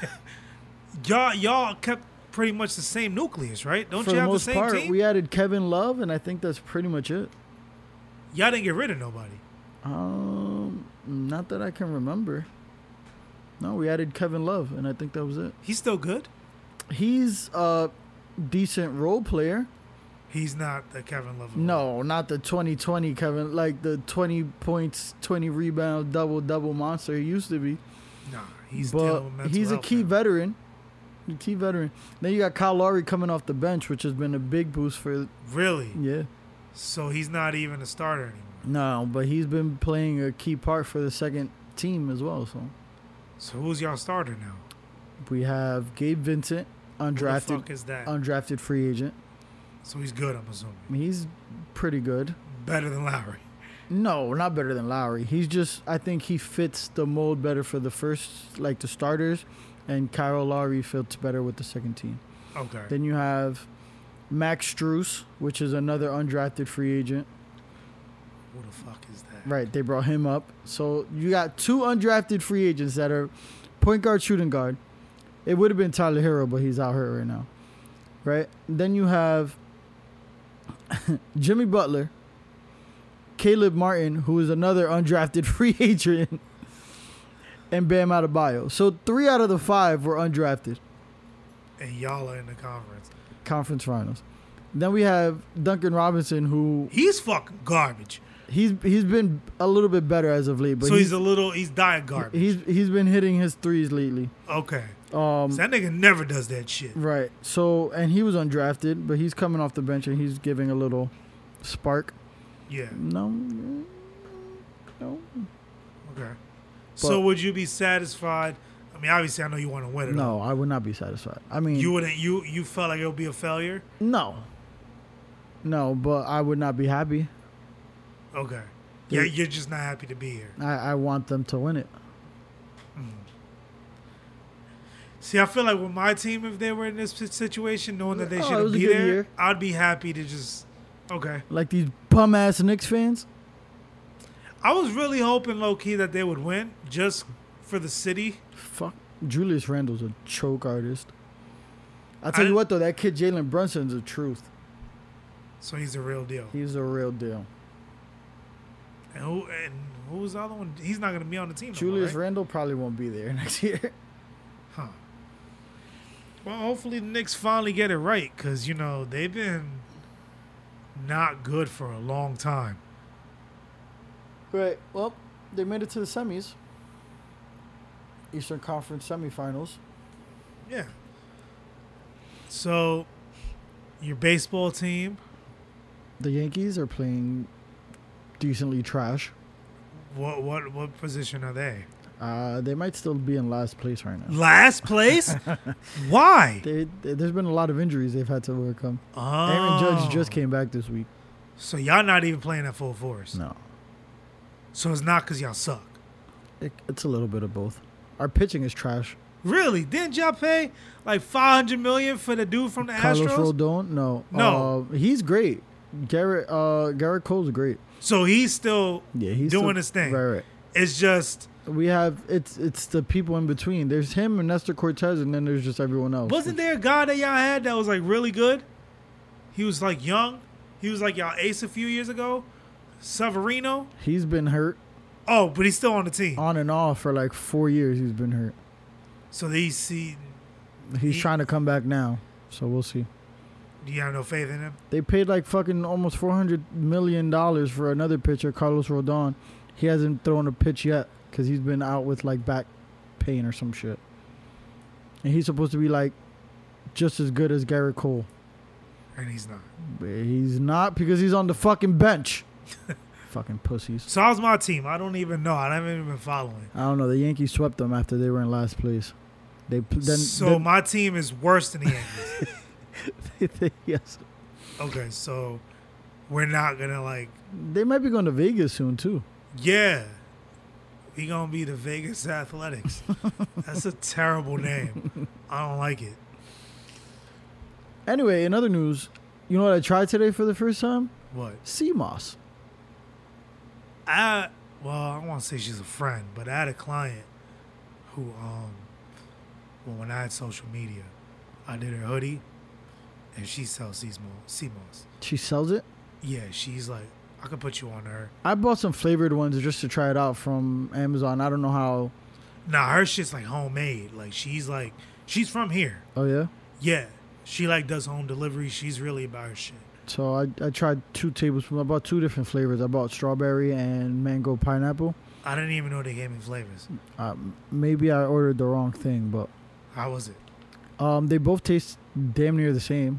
Y'all kept pretty much the same nucleus, right? Don't you have the same team? We added Kevin Love, and I think that's pretty much it. Y'all didn't get rid of nobody. Not that I can remember. No, we added Kevin Love, and I think that was it. He's still good? He's a decent role player. He's not the Kevin Love. No, not the 2020 Kevin, like the 20 points, 20 rebounds, double monster he used to be. Nah, he's dealing with mental he's a health key now. veteran. Then you got Kyle Lowry coming off the bench, which has been a big boost for... Really? Yeah. So he's not even a starter anymore? No, but he's been playing a key part for the second team as well. So who's y'all starter now? We have Gabe Vincent, undrafted. Who the fuck is that? Undrafted free agent. So he's good, I'm assuming. He's pretty good. Better than Lowry? No, not better than Lowry. He's just... I think he fits the mold better for the first... Like the starters. And Kyle Lowry fits better with the second team. Okay. Then you have Max Strus, which is another undrafted free agent. Who the fuck is that? Right, they brought him up. So you got 2 undrafted free agents that are point guard, shooting guard. It would have been Tyler Hero, but he's out hurt right now. Right? Then you have Jimmy Butler, Caleb Martin, who is another undrafted free agent, and Bam Adebayo. So 3 out of the 5 were undrafted. And y'all are in the Conference finals. Then we have Duncan Robinson, who he's fucking garbage. he's been a little bit better as of late, but So he's diet garbage. he's been hitting his threes lately. Okay. So that nigga never does that shit. Right. So, and he was undrafted, but he's coming off the bench and he's giving a little spark. Yeah. No. Okay. So would you be satisfied? I mean, obviously, I know you want to win it. No, I would not be satisfied. I mean, You wouldn't. You felt like it would be a failure. no, but I would not be happy. Okay. Yeah, you're just not happy to be here. I want them to win it. See, I feel like with my team, if they were in this situation, knowing that they Oh, it shouldn't was a be good there, year. I'd be happy to just. Okay. Like these bum ass Knicks fans. I was really hoping, low key, that they would win just for the city. Fuck, Julius Randle's a choke artist. I tell you what though, that kid Jalen Brunson's the truth. So he's the real deal. He's a real deal. And who was the other one? He's not gonna be on the team. Julius no more, right? Randle probably won't be there next year. Huh. Well, hopefully the Knicks finally get it right, because, you know, they've been not good for a long time. Right. Well, they made it to the semis. Eastern Conference semifinals. Yeah. So, your baseball team, The Yankees are playing decently trash. what position are they? They might still be in last place right now. Last place? Why? There's been a lot of injuries they've had to overcome. Oh. Aaron Judge just came back this week. So y'all not even playing at full force? No. So it's not because y'all suck? It's a little bit of both. Our pitching is trash. Really? Didn't y'all pay like $500 million for the dude from the Carlos Astros? Rodon? No. No. He's great. Garrett Cole's great. So he's still He's doing still, his thing. Right. It's just... We have it's the people in between. There's him and Nestor Cortez, and then there's just everyone else. Wasn't there a guy that y'all had that was like really good? He was like young. He was like y'all ace a few years ago. Severino. He's been hurt Oh, but he's still on the team. on and off for like 4 years. He's been hurt. So these see, He's trying to come back now, so we'll see. do you have no faith in him? They paid like fucking almost $400 million for another pitcher, Carlos Rodon. He hasn't thrown a pitch yet because he's been out with like back pain or some shit. And he's supposed to be like just as good as Garrett Cole. And he's not. But he's not because he's on the fucking bench. Fucking pussies. So how's my team? I don't even know. I haven't even been following. I don't know. The Yankees swept them after they were in last place. So my team is worse than the Yankees. Yes. Okay, so we're not gonna like. They might be going to Vegas soon too. Yeah, we gonna be the Vegas Athletics. That's a terrible name. I don't like it. Anyway, in other news, you know what I tried today for the first time? What? Sea moss. I don't want to say she's a friend, but I had a client who when I had social media, I did her hoodie, and she sells sea moss. She sells it? Yeah, she's like, I could put you on her. I bought some flavored ones just to try it out from Amazon. I don't know how. Nah, her shit's like homemade. Like she's from here. Oh yeah. Yeah, she like does home delivery. She's really about her shit. So I tried 2 tablespoons. I bought 2 different flavors. I bought strawberry and mango pineapple. I didn't even know they gave me flavors. Maybe I ordered the wrong thing, but How was it? they both taste damn near the same.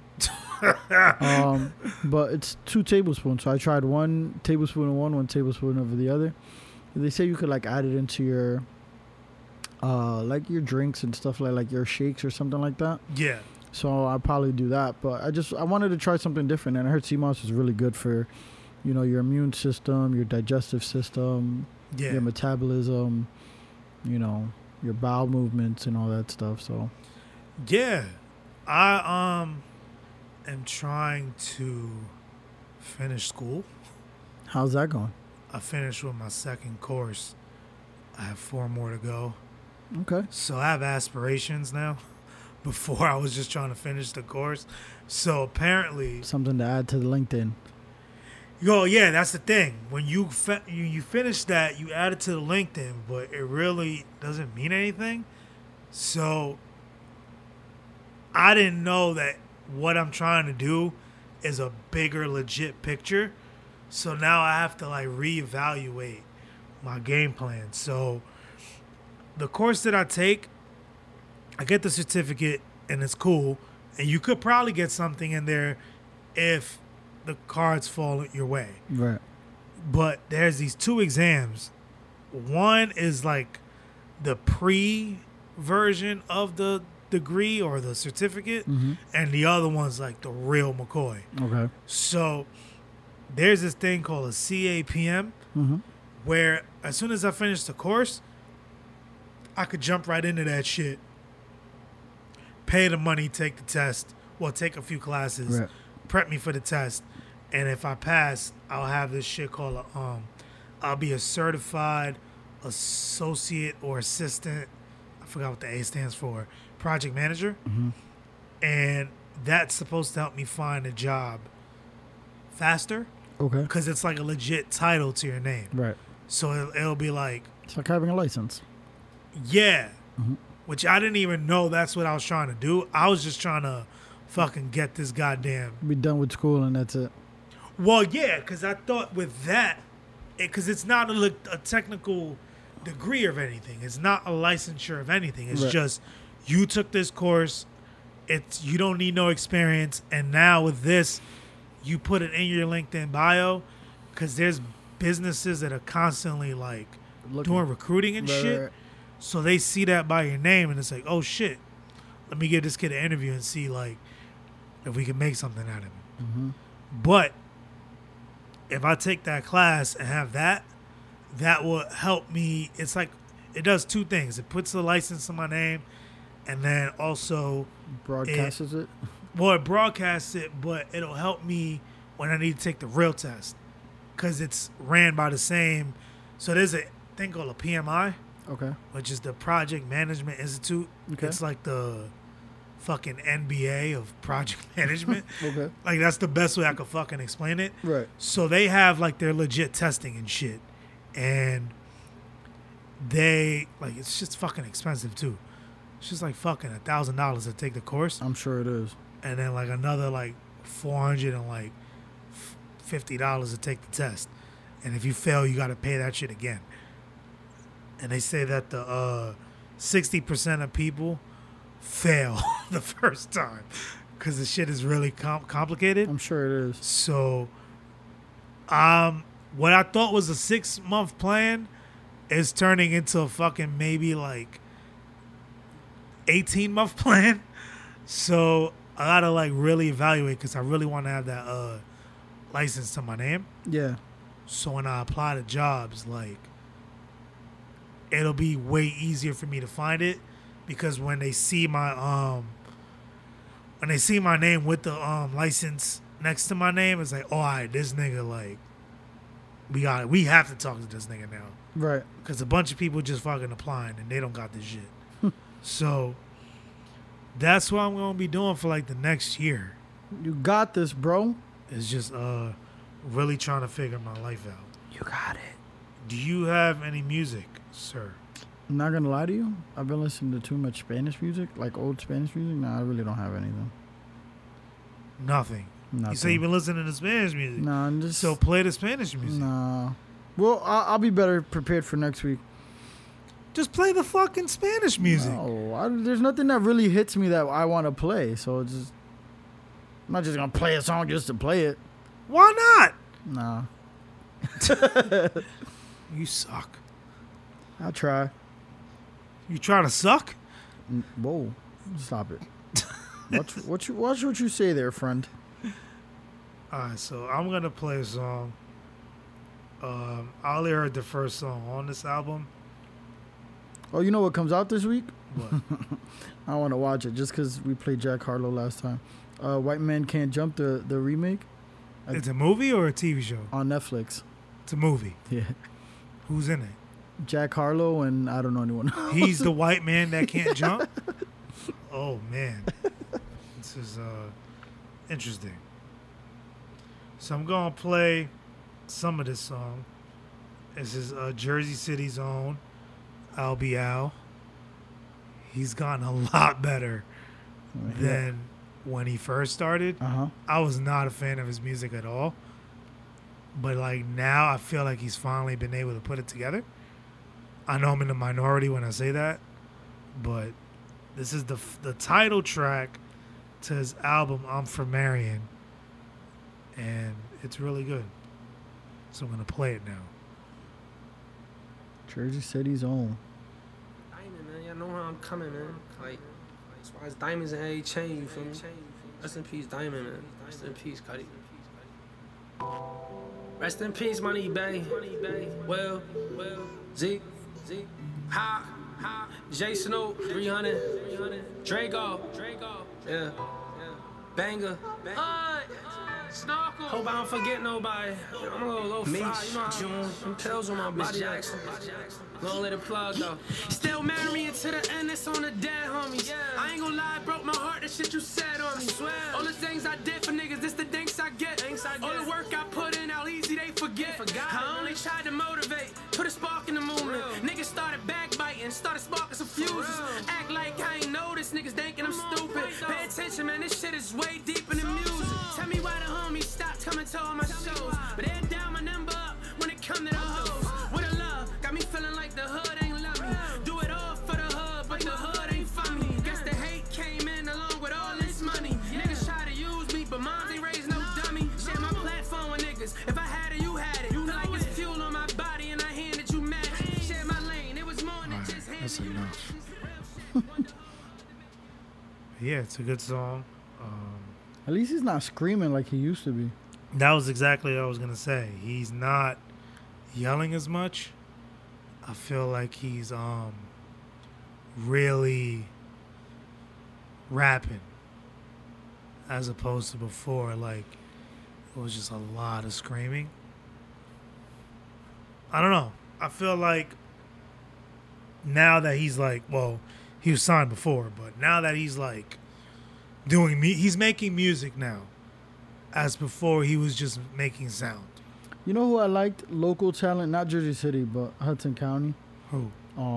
But it's 2 tablespoons. So I tried 1 tablespoon of one tablespoon of the other. They say you could like add it into your like your drinks and stuff like your shakes or something like that. Yeah. So I'll probably do that. But I wanted to try something different, and I heard sea moss is really good for, your immune system, your digestive system, Yeah. your metabolism, your bowel movements and all that stuff. So Yeah. I am trying to finish school. how's that going? I finished with my second course. I have 4 more to go. Okay. So I have aspirations now. Before I was just trying to finish the course. So apparently, Something to add to the LinkedIn. yeah, that's the thing. When you finish that, you add it to the LinkedIn, but it really doesn't mean anything. So I didn't know that what I'm trying to do is a bigger, legit picture. So now I have to like reevaluate my game plan. So the course that I take, I get the certificate and it's cool. And you could probably get something in there if the cards fall your way. Right. But there's these 2 exams. One is like the pre-version of the degree or the certificate. Mm-hmm. And the other one's like the real McCoy. Okay. So there's this thing called a CAPM Mm-hmm. where as soon as I finish the course, I could jump right into that shit. Pay the money, take the test, take a few classes, Right. prep me for the test, and if I pass, I'll have this shit called I'll be a certified associate or assistant. I forgot what the A stands for. Project manager, Mm-hmm. and that's supposed to help me find a job faster Okay. because it's like a legit title to your name. Right. So it'll be like, It's like having a license. yeah. Mhm. Which I didn't even know that's what I was trying to do. I was just trying to fucking get this goddamn. Be done with school and that's it. Well, yeah, because I thought with that, because it's not a technical degree of anything. It's not a licensure of anything. It's Right. just you took this course. You don't need no experience. And now with this, you put it in your LinkedIn bio because there's businesses that are constantly like doing recruiting and Right, shit. right. So they see that by your name and it's like, oh shit, let me give this kid an interview and see like if we can make something out of him. Mm-hmm. But if I take that class and have that will help me. It's like it does 2 things. It puts the license in my name and then also Broadcasts it. it broadcasts it, but it'll help me when I need to take the real test because it's ran by the same. So there's a thing called a PMI, Okay. which is the Project Management Institute. Okay. It's like the fucking NBA of project management. Okay. Like that's the best way I could fucking explain it. Right. So they have like their legit testing and shit. And they like it's just fucking expensive too. It's just like fucking $1,000 to take the course. I'm sure it is. And then like another like $400 and like $50 to take the test. And if you fail, you gotta pay that shit again. And they say that the 60% of people fail the first time because the shit is really complicated. I'm sure it is. So, what I thought was a 6-month plan is turning into a fucking maybe like 18-month plan. So I gotta like really evaluate because I really want to have that license to my name. Yeah. So when I apply to jobs, like it'll be way easier for me to find it because when they see my name with the license next to my name, it's like, oh, all right, this nigga like we have to talk to this nigga now Right. because a bunch of people just fucking applying and they don't got this shit. So that's what I'm gonna be doing for like the next year. You got this, bro. Is just really trying to figure my life out. You got it. Do you have any music, sir? I'm not gonna lie to you. I've been listening to too much Spanish music, like old Spanish music. No, I really don't have anything. Nothing. Nothing. You say you've been listening to Spanish music. No, I'm just So play the Spanish music. no. Well, I'll be better prepared for next week. Just play the fucking Spanish music. No, there's nothing that really hits me that I want to play. So it's just, I'm not just gonna play a song just to play it. Why not? Nah, You suck. I'll try. You trying to suck? Whoa, stop it. Watch what you say there, friend. Alright, so I'm gonna play a song. I only heard the first song on this album. Oh, you know what comes out this week? What? I want to watch it just because we played Jack Harlow last time. White Man Can't Jump, the remake It's a movie or a TV show? on Netflix. It's a movie. Yeah. Who's in it? Jack Harlow and I don't know anyone else. He's the white man that can't jump? Oh, man. This is interesting. So I'm going to play some of this song. This is Jersey City's own Al B. Al. He's gotten a lot better than when he first started. I was not a fan of his music at all. But like now I feel like he's finally been able to put it together. I know I'm in the minority when I say that, but this is the title track to his album I'm For Marion, and it's really good. So I'm gonna play it now. Jersey City's own. Diamond, man, y'all know how I'm coming, man. Like, as far as diamonds and how he changed, you feel me? Rest in peace, Diamond, man. Rest in peace, Cuddy. Rest in peace, Money Bay. Well, Zeke, Ha, J Snoop, 300, Drago, yeah, Banger, Snorkel. Hope I don't forget nobody. I'm a little low fly, you know how some pills on my body. Gonna let it plug though. Still marry me until the end, it's on the dead, homie. I ain't gonna lie, broke my heart, the shit you said on me. All the things I did for niggas, this the thanks I get. All the work I put in, how easy they forget. I only tried to motivate, put a spark in the movement. Niggas started backbiting, started sparking some fuses. Act like I ain't noticed, niggas thinking I'm stupid. Pay attention, man, this shit is way deeper than music. Tell me why the homies stopped coming to all my shows, but they're down my number up when it come to the hoes. With a love, got me feeling like the hood ain't love me. Do it all for the hood, but the hood ain't for me. Guess the hate came in along with all this money. Niggas try to use me, but moms ain't raised no dummy. Share my platform with niggas. If I had it, you had it. Feel like it's fuel on my body and I handed you magic. Share my lane, it was more than just handing That's you enough. Yeah, it's a good song. At least he's not screaming like he used to be. That was exactly what I was gonna say. He's not yelling as much. I feel like he's really rapping as opposed to before. Like it was just a lot of screaming. I don't know. I feel like now that he's like, well, he was signed before, but now that he's like he's making music now, as before he was just making sound. You know who I liked? Local talent, not Jersey City, but Hudson County. Who?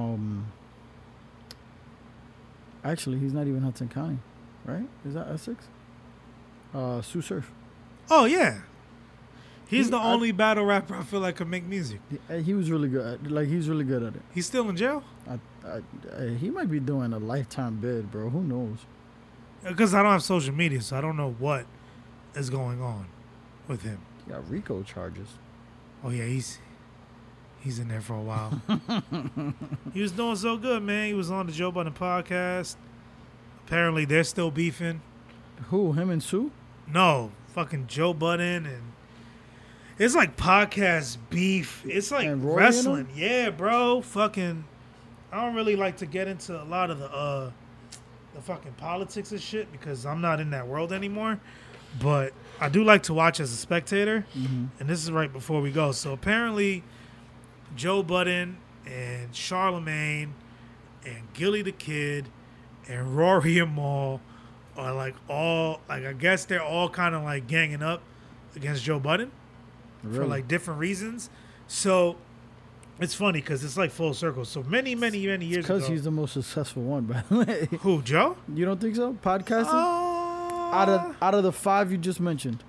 Actually, he's not even Hudson County, right? Is that Essex? Sue Surf. Oh yeah, he's the only battle rapper I feel like can make music. He was really good. Like he's really good at it. He's still in jail? He might be doing a lifetime bid, bro. Who knows? Because I don't have social media, so I don't know what is going on with him. He got RICO charges. Oh yeah, he's in there for a while. He was doing so good, man. He was on the Joe Budden podcast. Apparently, they're still beefing. Who? Him and Sue? No, fucking Joe Budden, and it's like podcast beef. It's like wrestling. Yeah, bro. Fucking, I don't really like to get into a lot of the fucking politics and shit because I'm not in that world anymore. But I do like to watch as a spectator. Mm-hmm. And this is right before we go. So apparently, Joe Budden and Charlemagne and Gilly the Kid and Rory and Mal are like all, like, I guess they're all kind of like ganging up against Joe Budden for like different reasons. So it's funny because it's like full circle. So many years ago. Because he's the most successful one, by the way. Who, Joe? You don't think so? Podcasting? Out of the 5 you just mentioned.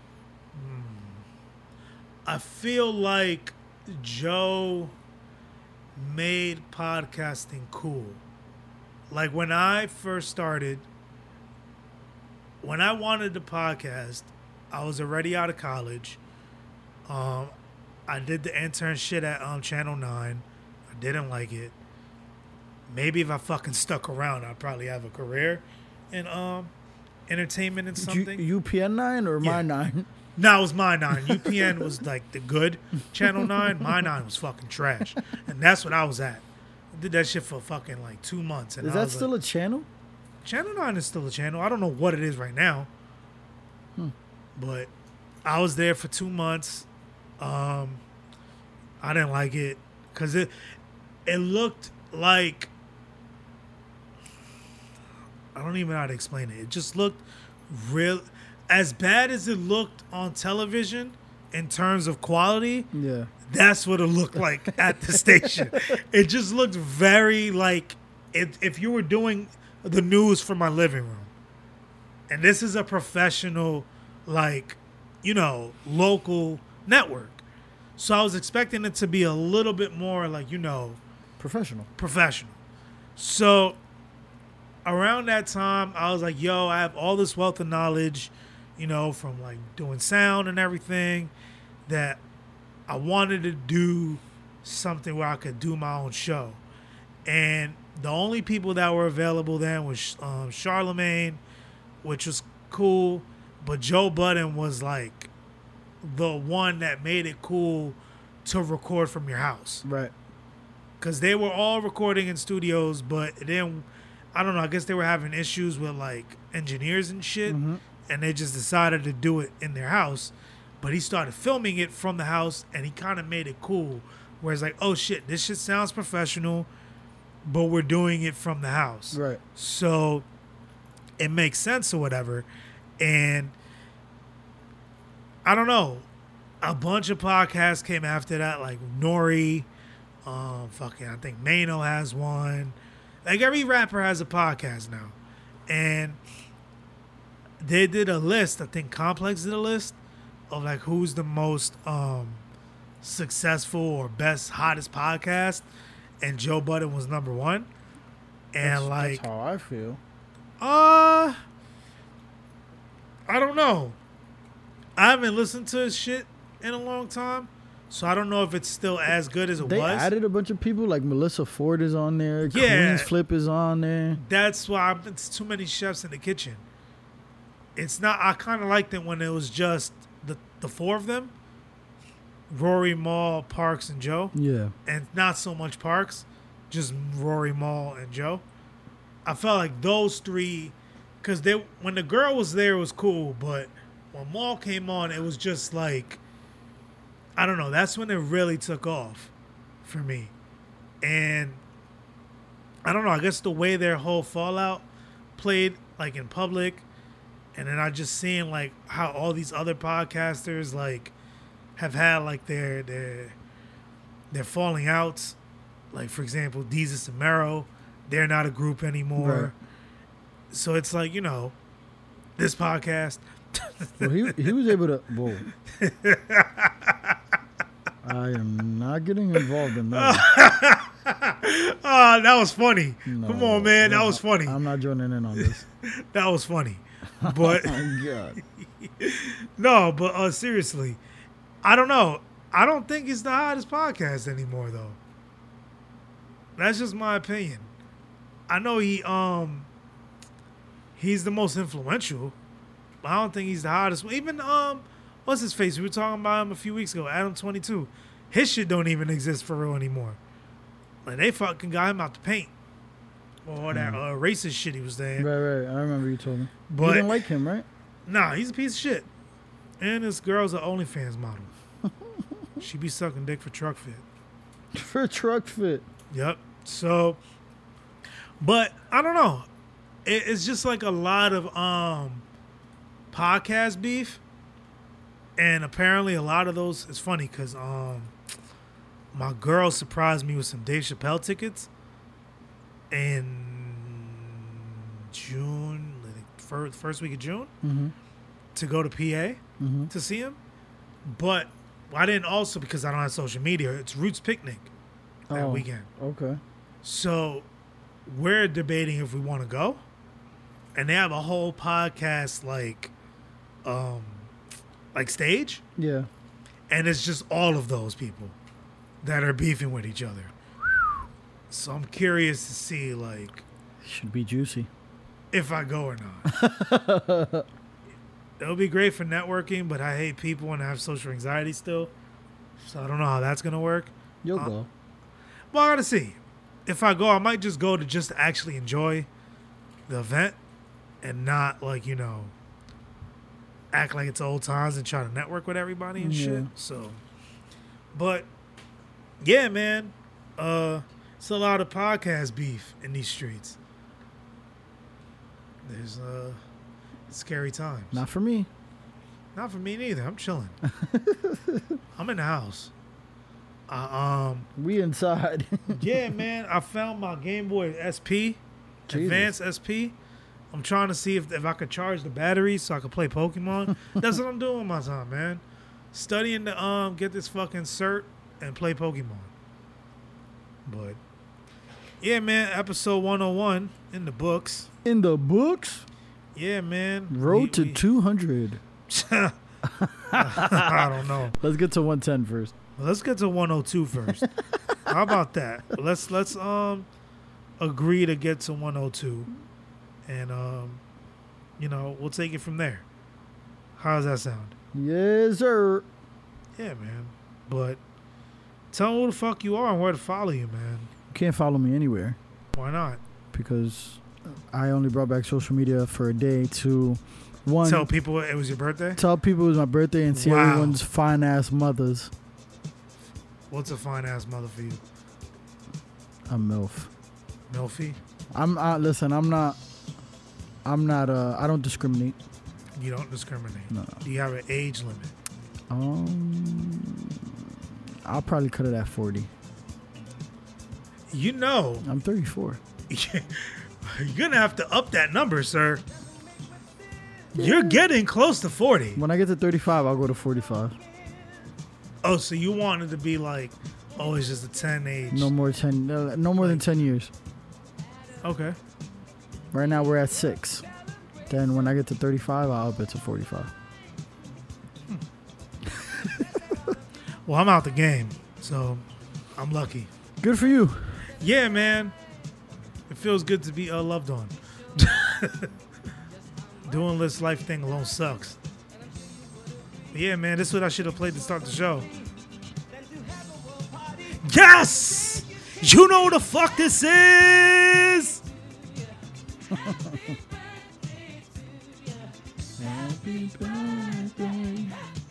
I feel like Joe made podcasting cool. Like when I first started, when I wanted to podcast, I was already out of college. I did the intern shit at Channel 9. I didn't like it. Maybe if I fucking stuck around, I'd probably have a career in entertainment and something. UPN 9 or My 9? No, it was My 9. UPN was like the good Channel 9. My 9 was fucking trash. And that's what I was at. I did that shit for fucking like 2 months. And is that still a channel? Channel 9 is still a channel. I don't know what it is right now. But I was there for 2 months. I didn't like it because it looked like, I don't even know how to explain it. It just looked real, as bad as it looked on television in terms of quality. Yeah. That's what it looked like at the station. It just looked very like if you were doing the news from my living room, and this is a professional, like, local network. So I was expecting it to be a little bit more like, Professional. So around that time, I was like, yo, I have all this wealth of knowledge, from like doing sound and everything, that I wanted to do something where I could do my own show. And the only people that were available then was Charlemagne, which was cool, but Joe Budden was like the one that made it cool to record from your house. Right. Because they were all recording in studios, but then, I don't know, I guess they were having issues with like engineers and shit, and they just decided to do it in their house. But he started filming it from the house, and he kind of made it cool. Where it's like, oh shit, this shit sounds professional, but we're doing it from the house. Right. So it makes sense or whatever. And I don't know, a bunch of podcasts came after that, like Nori, I think Mano has one. Like every rapper has a podcast now. And they did a list, I think Complex did a list of like who's the most successful or best, hottest podcast, and Joe Budden was number one. And that's how I feel. I don't know. I haven't listened to his shit in a long time, so I don't know if it's still as good as it was. They added a bunch of people, like Melissa Ford is on there. Yeah. Queen's Flip is on there. That's why it's too many chefs in the kitchen. It's not. I kind of liked it when it was just the four of them: Rory, Mal, Parks, and Joe. Yeah. And not so much Parks, just Rory, Mal, and Joe. I felt like those three, because when the girl was there, it was cool, but when Mal came on, it was just like, I don't know. That's when it really took off for me, and I don't know. I guess the way their whole fallout played, like in public. And then I just seeing like how all these other podcasters like have had like their falling outs. Like for example, Deezus and Mero, they're not a group anymore. Right. So it's like, this podcast. Well, he was able to. Whoa. I am not getting involved in that. That was funny. No, come on, man, that was funny. I'm not joining in on this. That was funny. But oh my God. No, but seriously, I don't know. I don't think it's the hottest podcast anymore, though. That's just my opinion. I know he's the most influential, but I don't think he's the hottest. Even what's his face? We were talking about him a few weeks ago. Adam 22. His shit don't even exist for real anymore. Like they fucking got him out the paint. Or that racist shit he was saying. Right. I remember you told me. But you didn't like him, right? Nah, he's a piece of shit. And this girl's an OnlyFans model. She be sucking dick for truck fit. For truck fit. Yep. So, but I don't know. It's just like a lot of podcast beef. And apparently a lot of those, it's funny because my girl surprised me with some Dave Chappelle tickets. In June, I think first week of June, to go to PA to see him. But I didn't also, because I don't have social media, it's Roots Picnic that weekend. Okay. So we're debating if we want to go. And they have a whole podcast like stage. Yeah. And it's just all of those people that are beefing with each other. So I'm curious to see, like... Should be juicy. If I go or not. It'll be great for networking, but I hate people and I have social anxiety still. So I don't know how that's going to work. You'll go. Well, I got to see. If I go, I might just go to just actually enjoy the event and not, act like it's old times and try to network with everybody and shit. So, but... Yeah, man. It's a lot of podcast beef in these streets. There's scary times. Not for me. Not for me neither. I'm chilling. I'm in the house. We inside. Yeah, man. I found my Game Boy SP, Advanced SP. I'm trying to see if I could charge the batteries so I could play Pokemon. That's what I'm doing with my time, man. Studying to get this fucking cert and play Pokemon. But yeah, man. Episode 101 in the books. In the books. Yeah, man. Road to 200. I don't know. Let's get to 110 first. Let's get to 102 first. How about that? Let's agree to get to 102, and we'll take it from there. How does that sound? Yes, sir. Yeah, man. But tell me who the fuck you are and where to follow you, man. You can't follow me anywhere Why not? because I only brought back social media for a day to one. Tell people it was your birthday. Tell people it was my birthday and see Wow. everyone's fine ass mothers. What's a fine ass mother for you? A MILF. Milfy? Listen, I'm not I don't discriminate. You don't discriminate. No. Do you have an age limit? I'll probably cut it at 40. You know, I'm 34. you're gonna have to up that number, sir. You're getting close to 40. When I get to 35, I'll go to 45. Oh, so you wanted to be like, oh, it's just a 10 age. No more than 10 years. Okay. Right now we're at 6. Then when I get to 35, I'll up it to 45. Well, I'm out the game, so I'm lucky. Good for you. Yeah, man. It feels good to be loved on. Doing this life thing alone sucks. But yeah, man, this is what I should have played to start the show. Yes! You know what the fuck this is! Happy birthday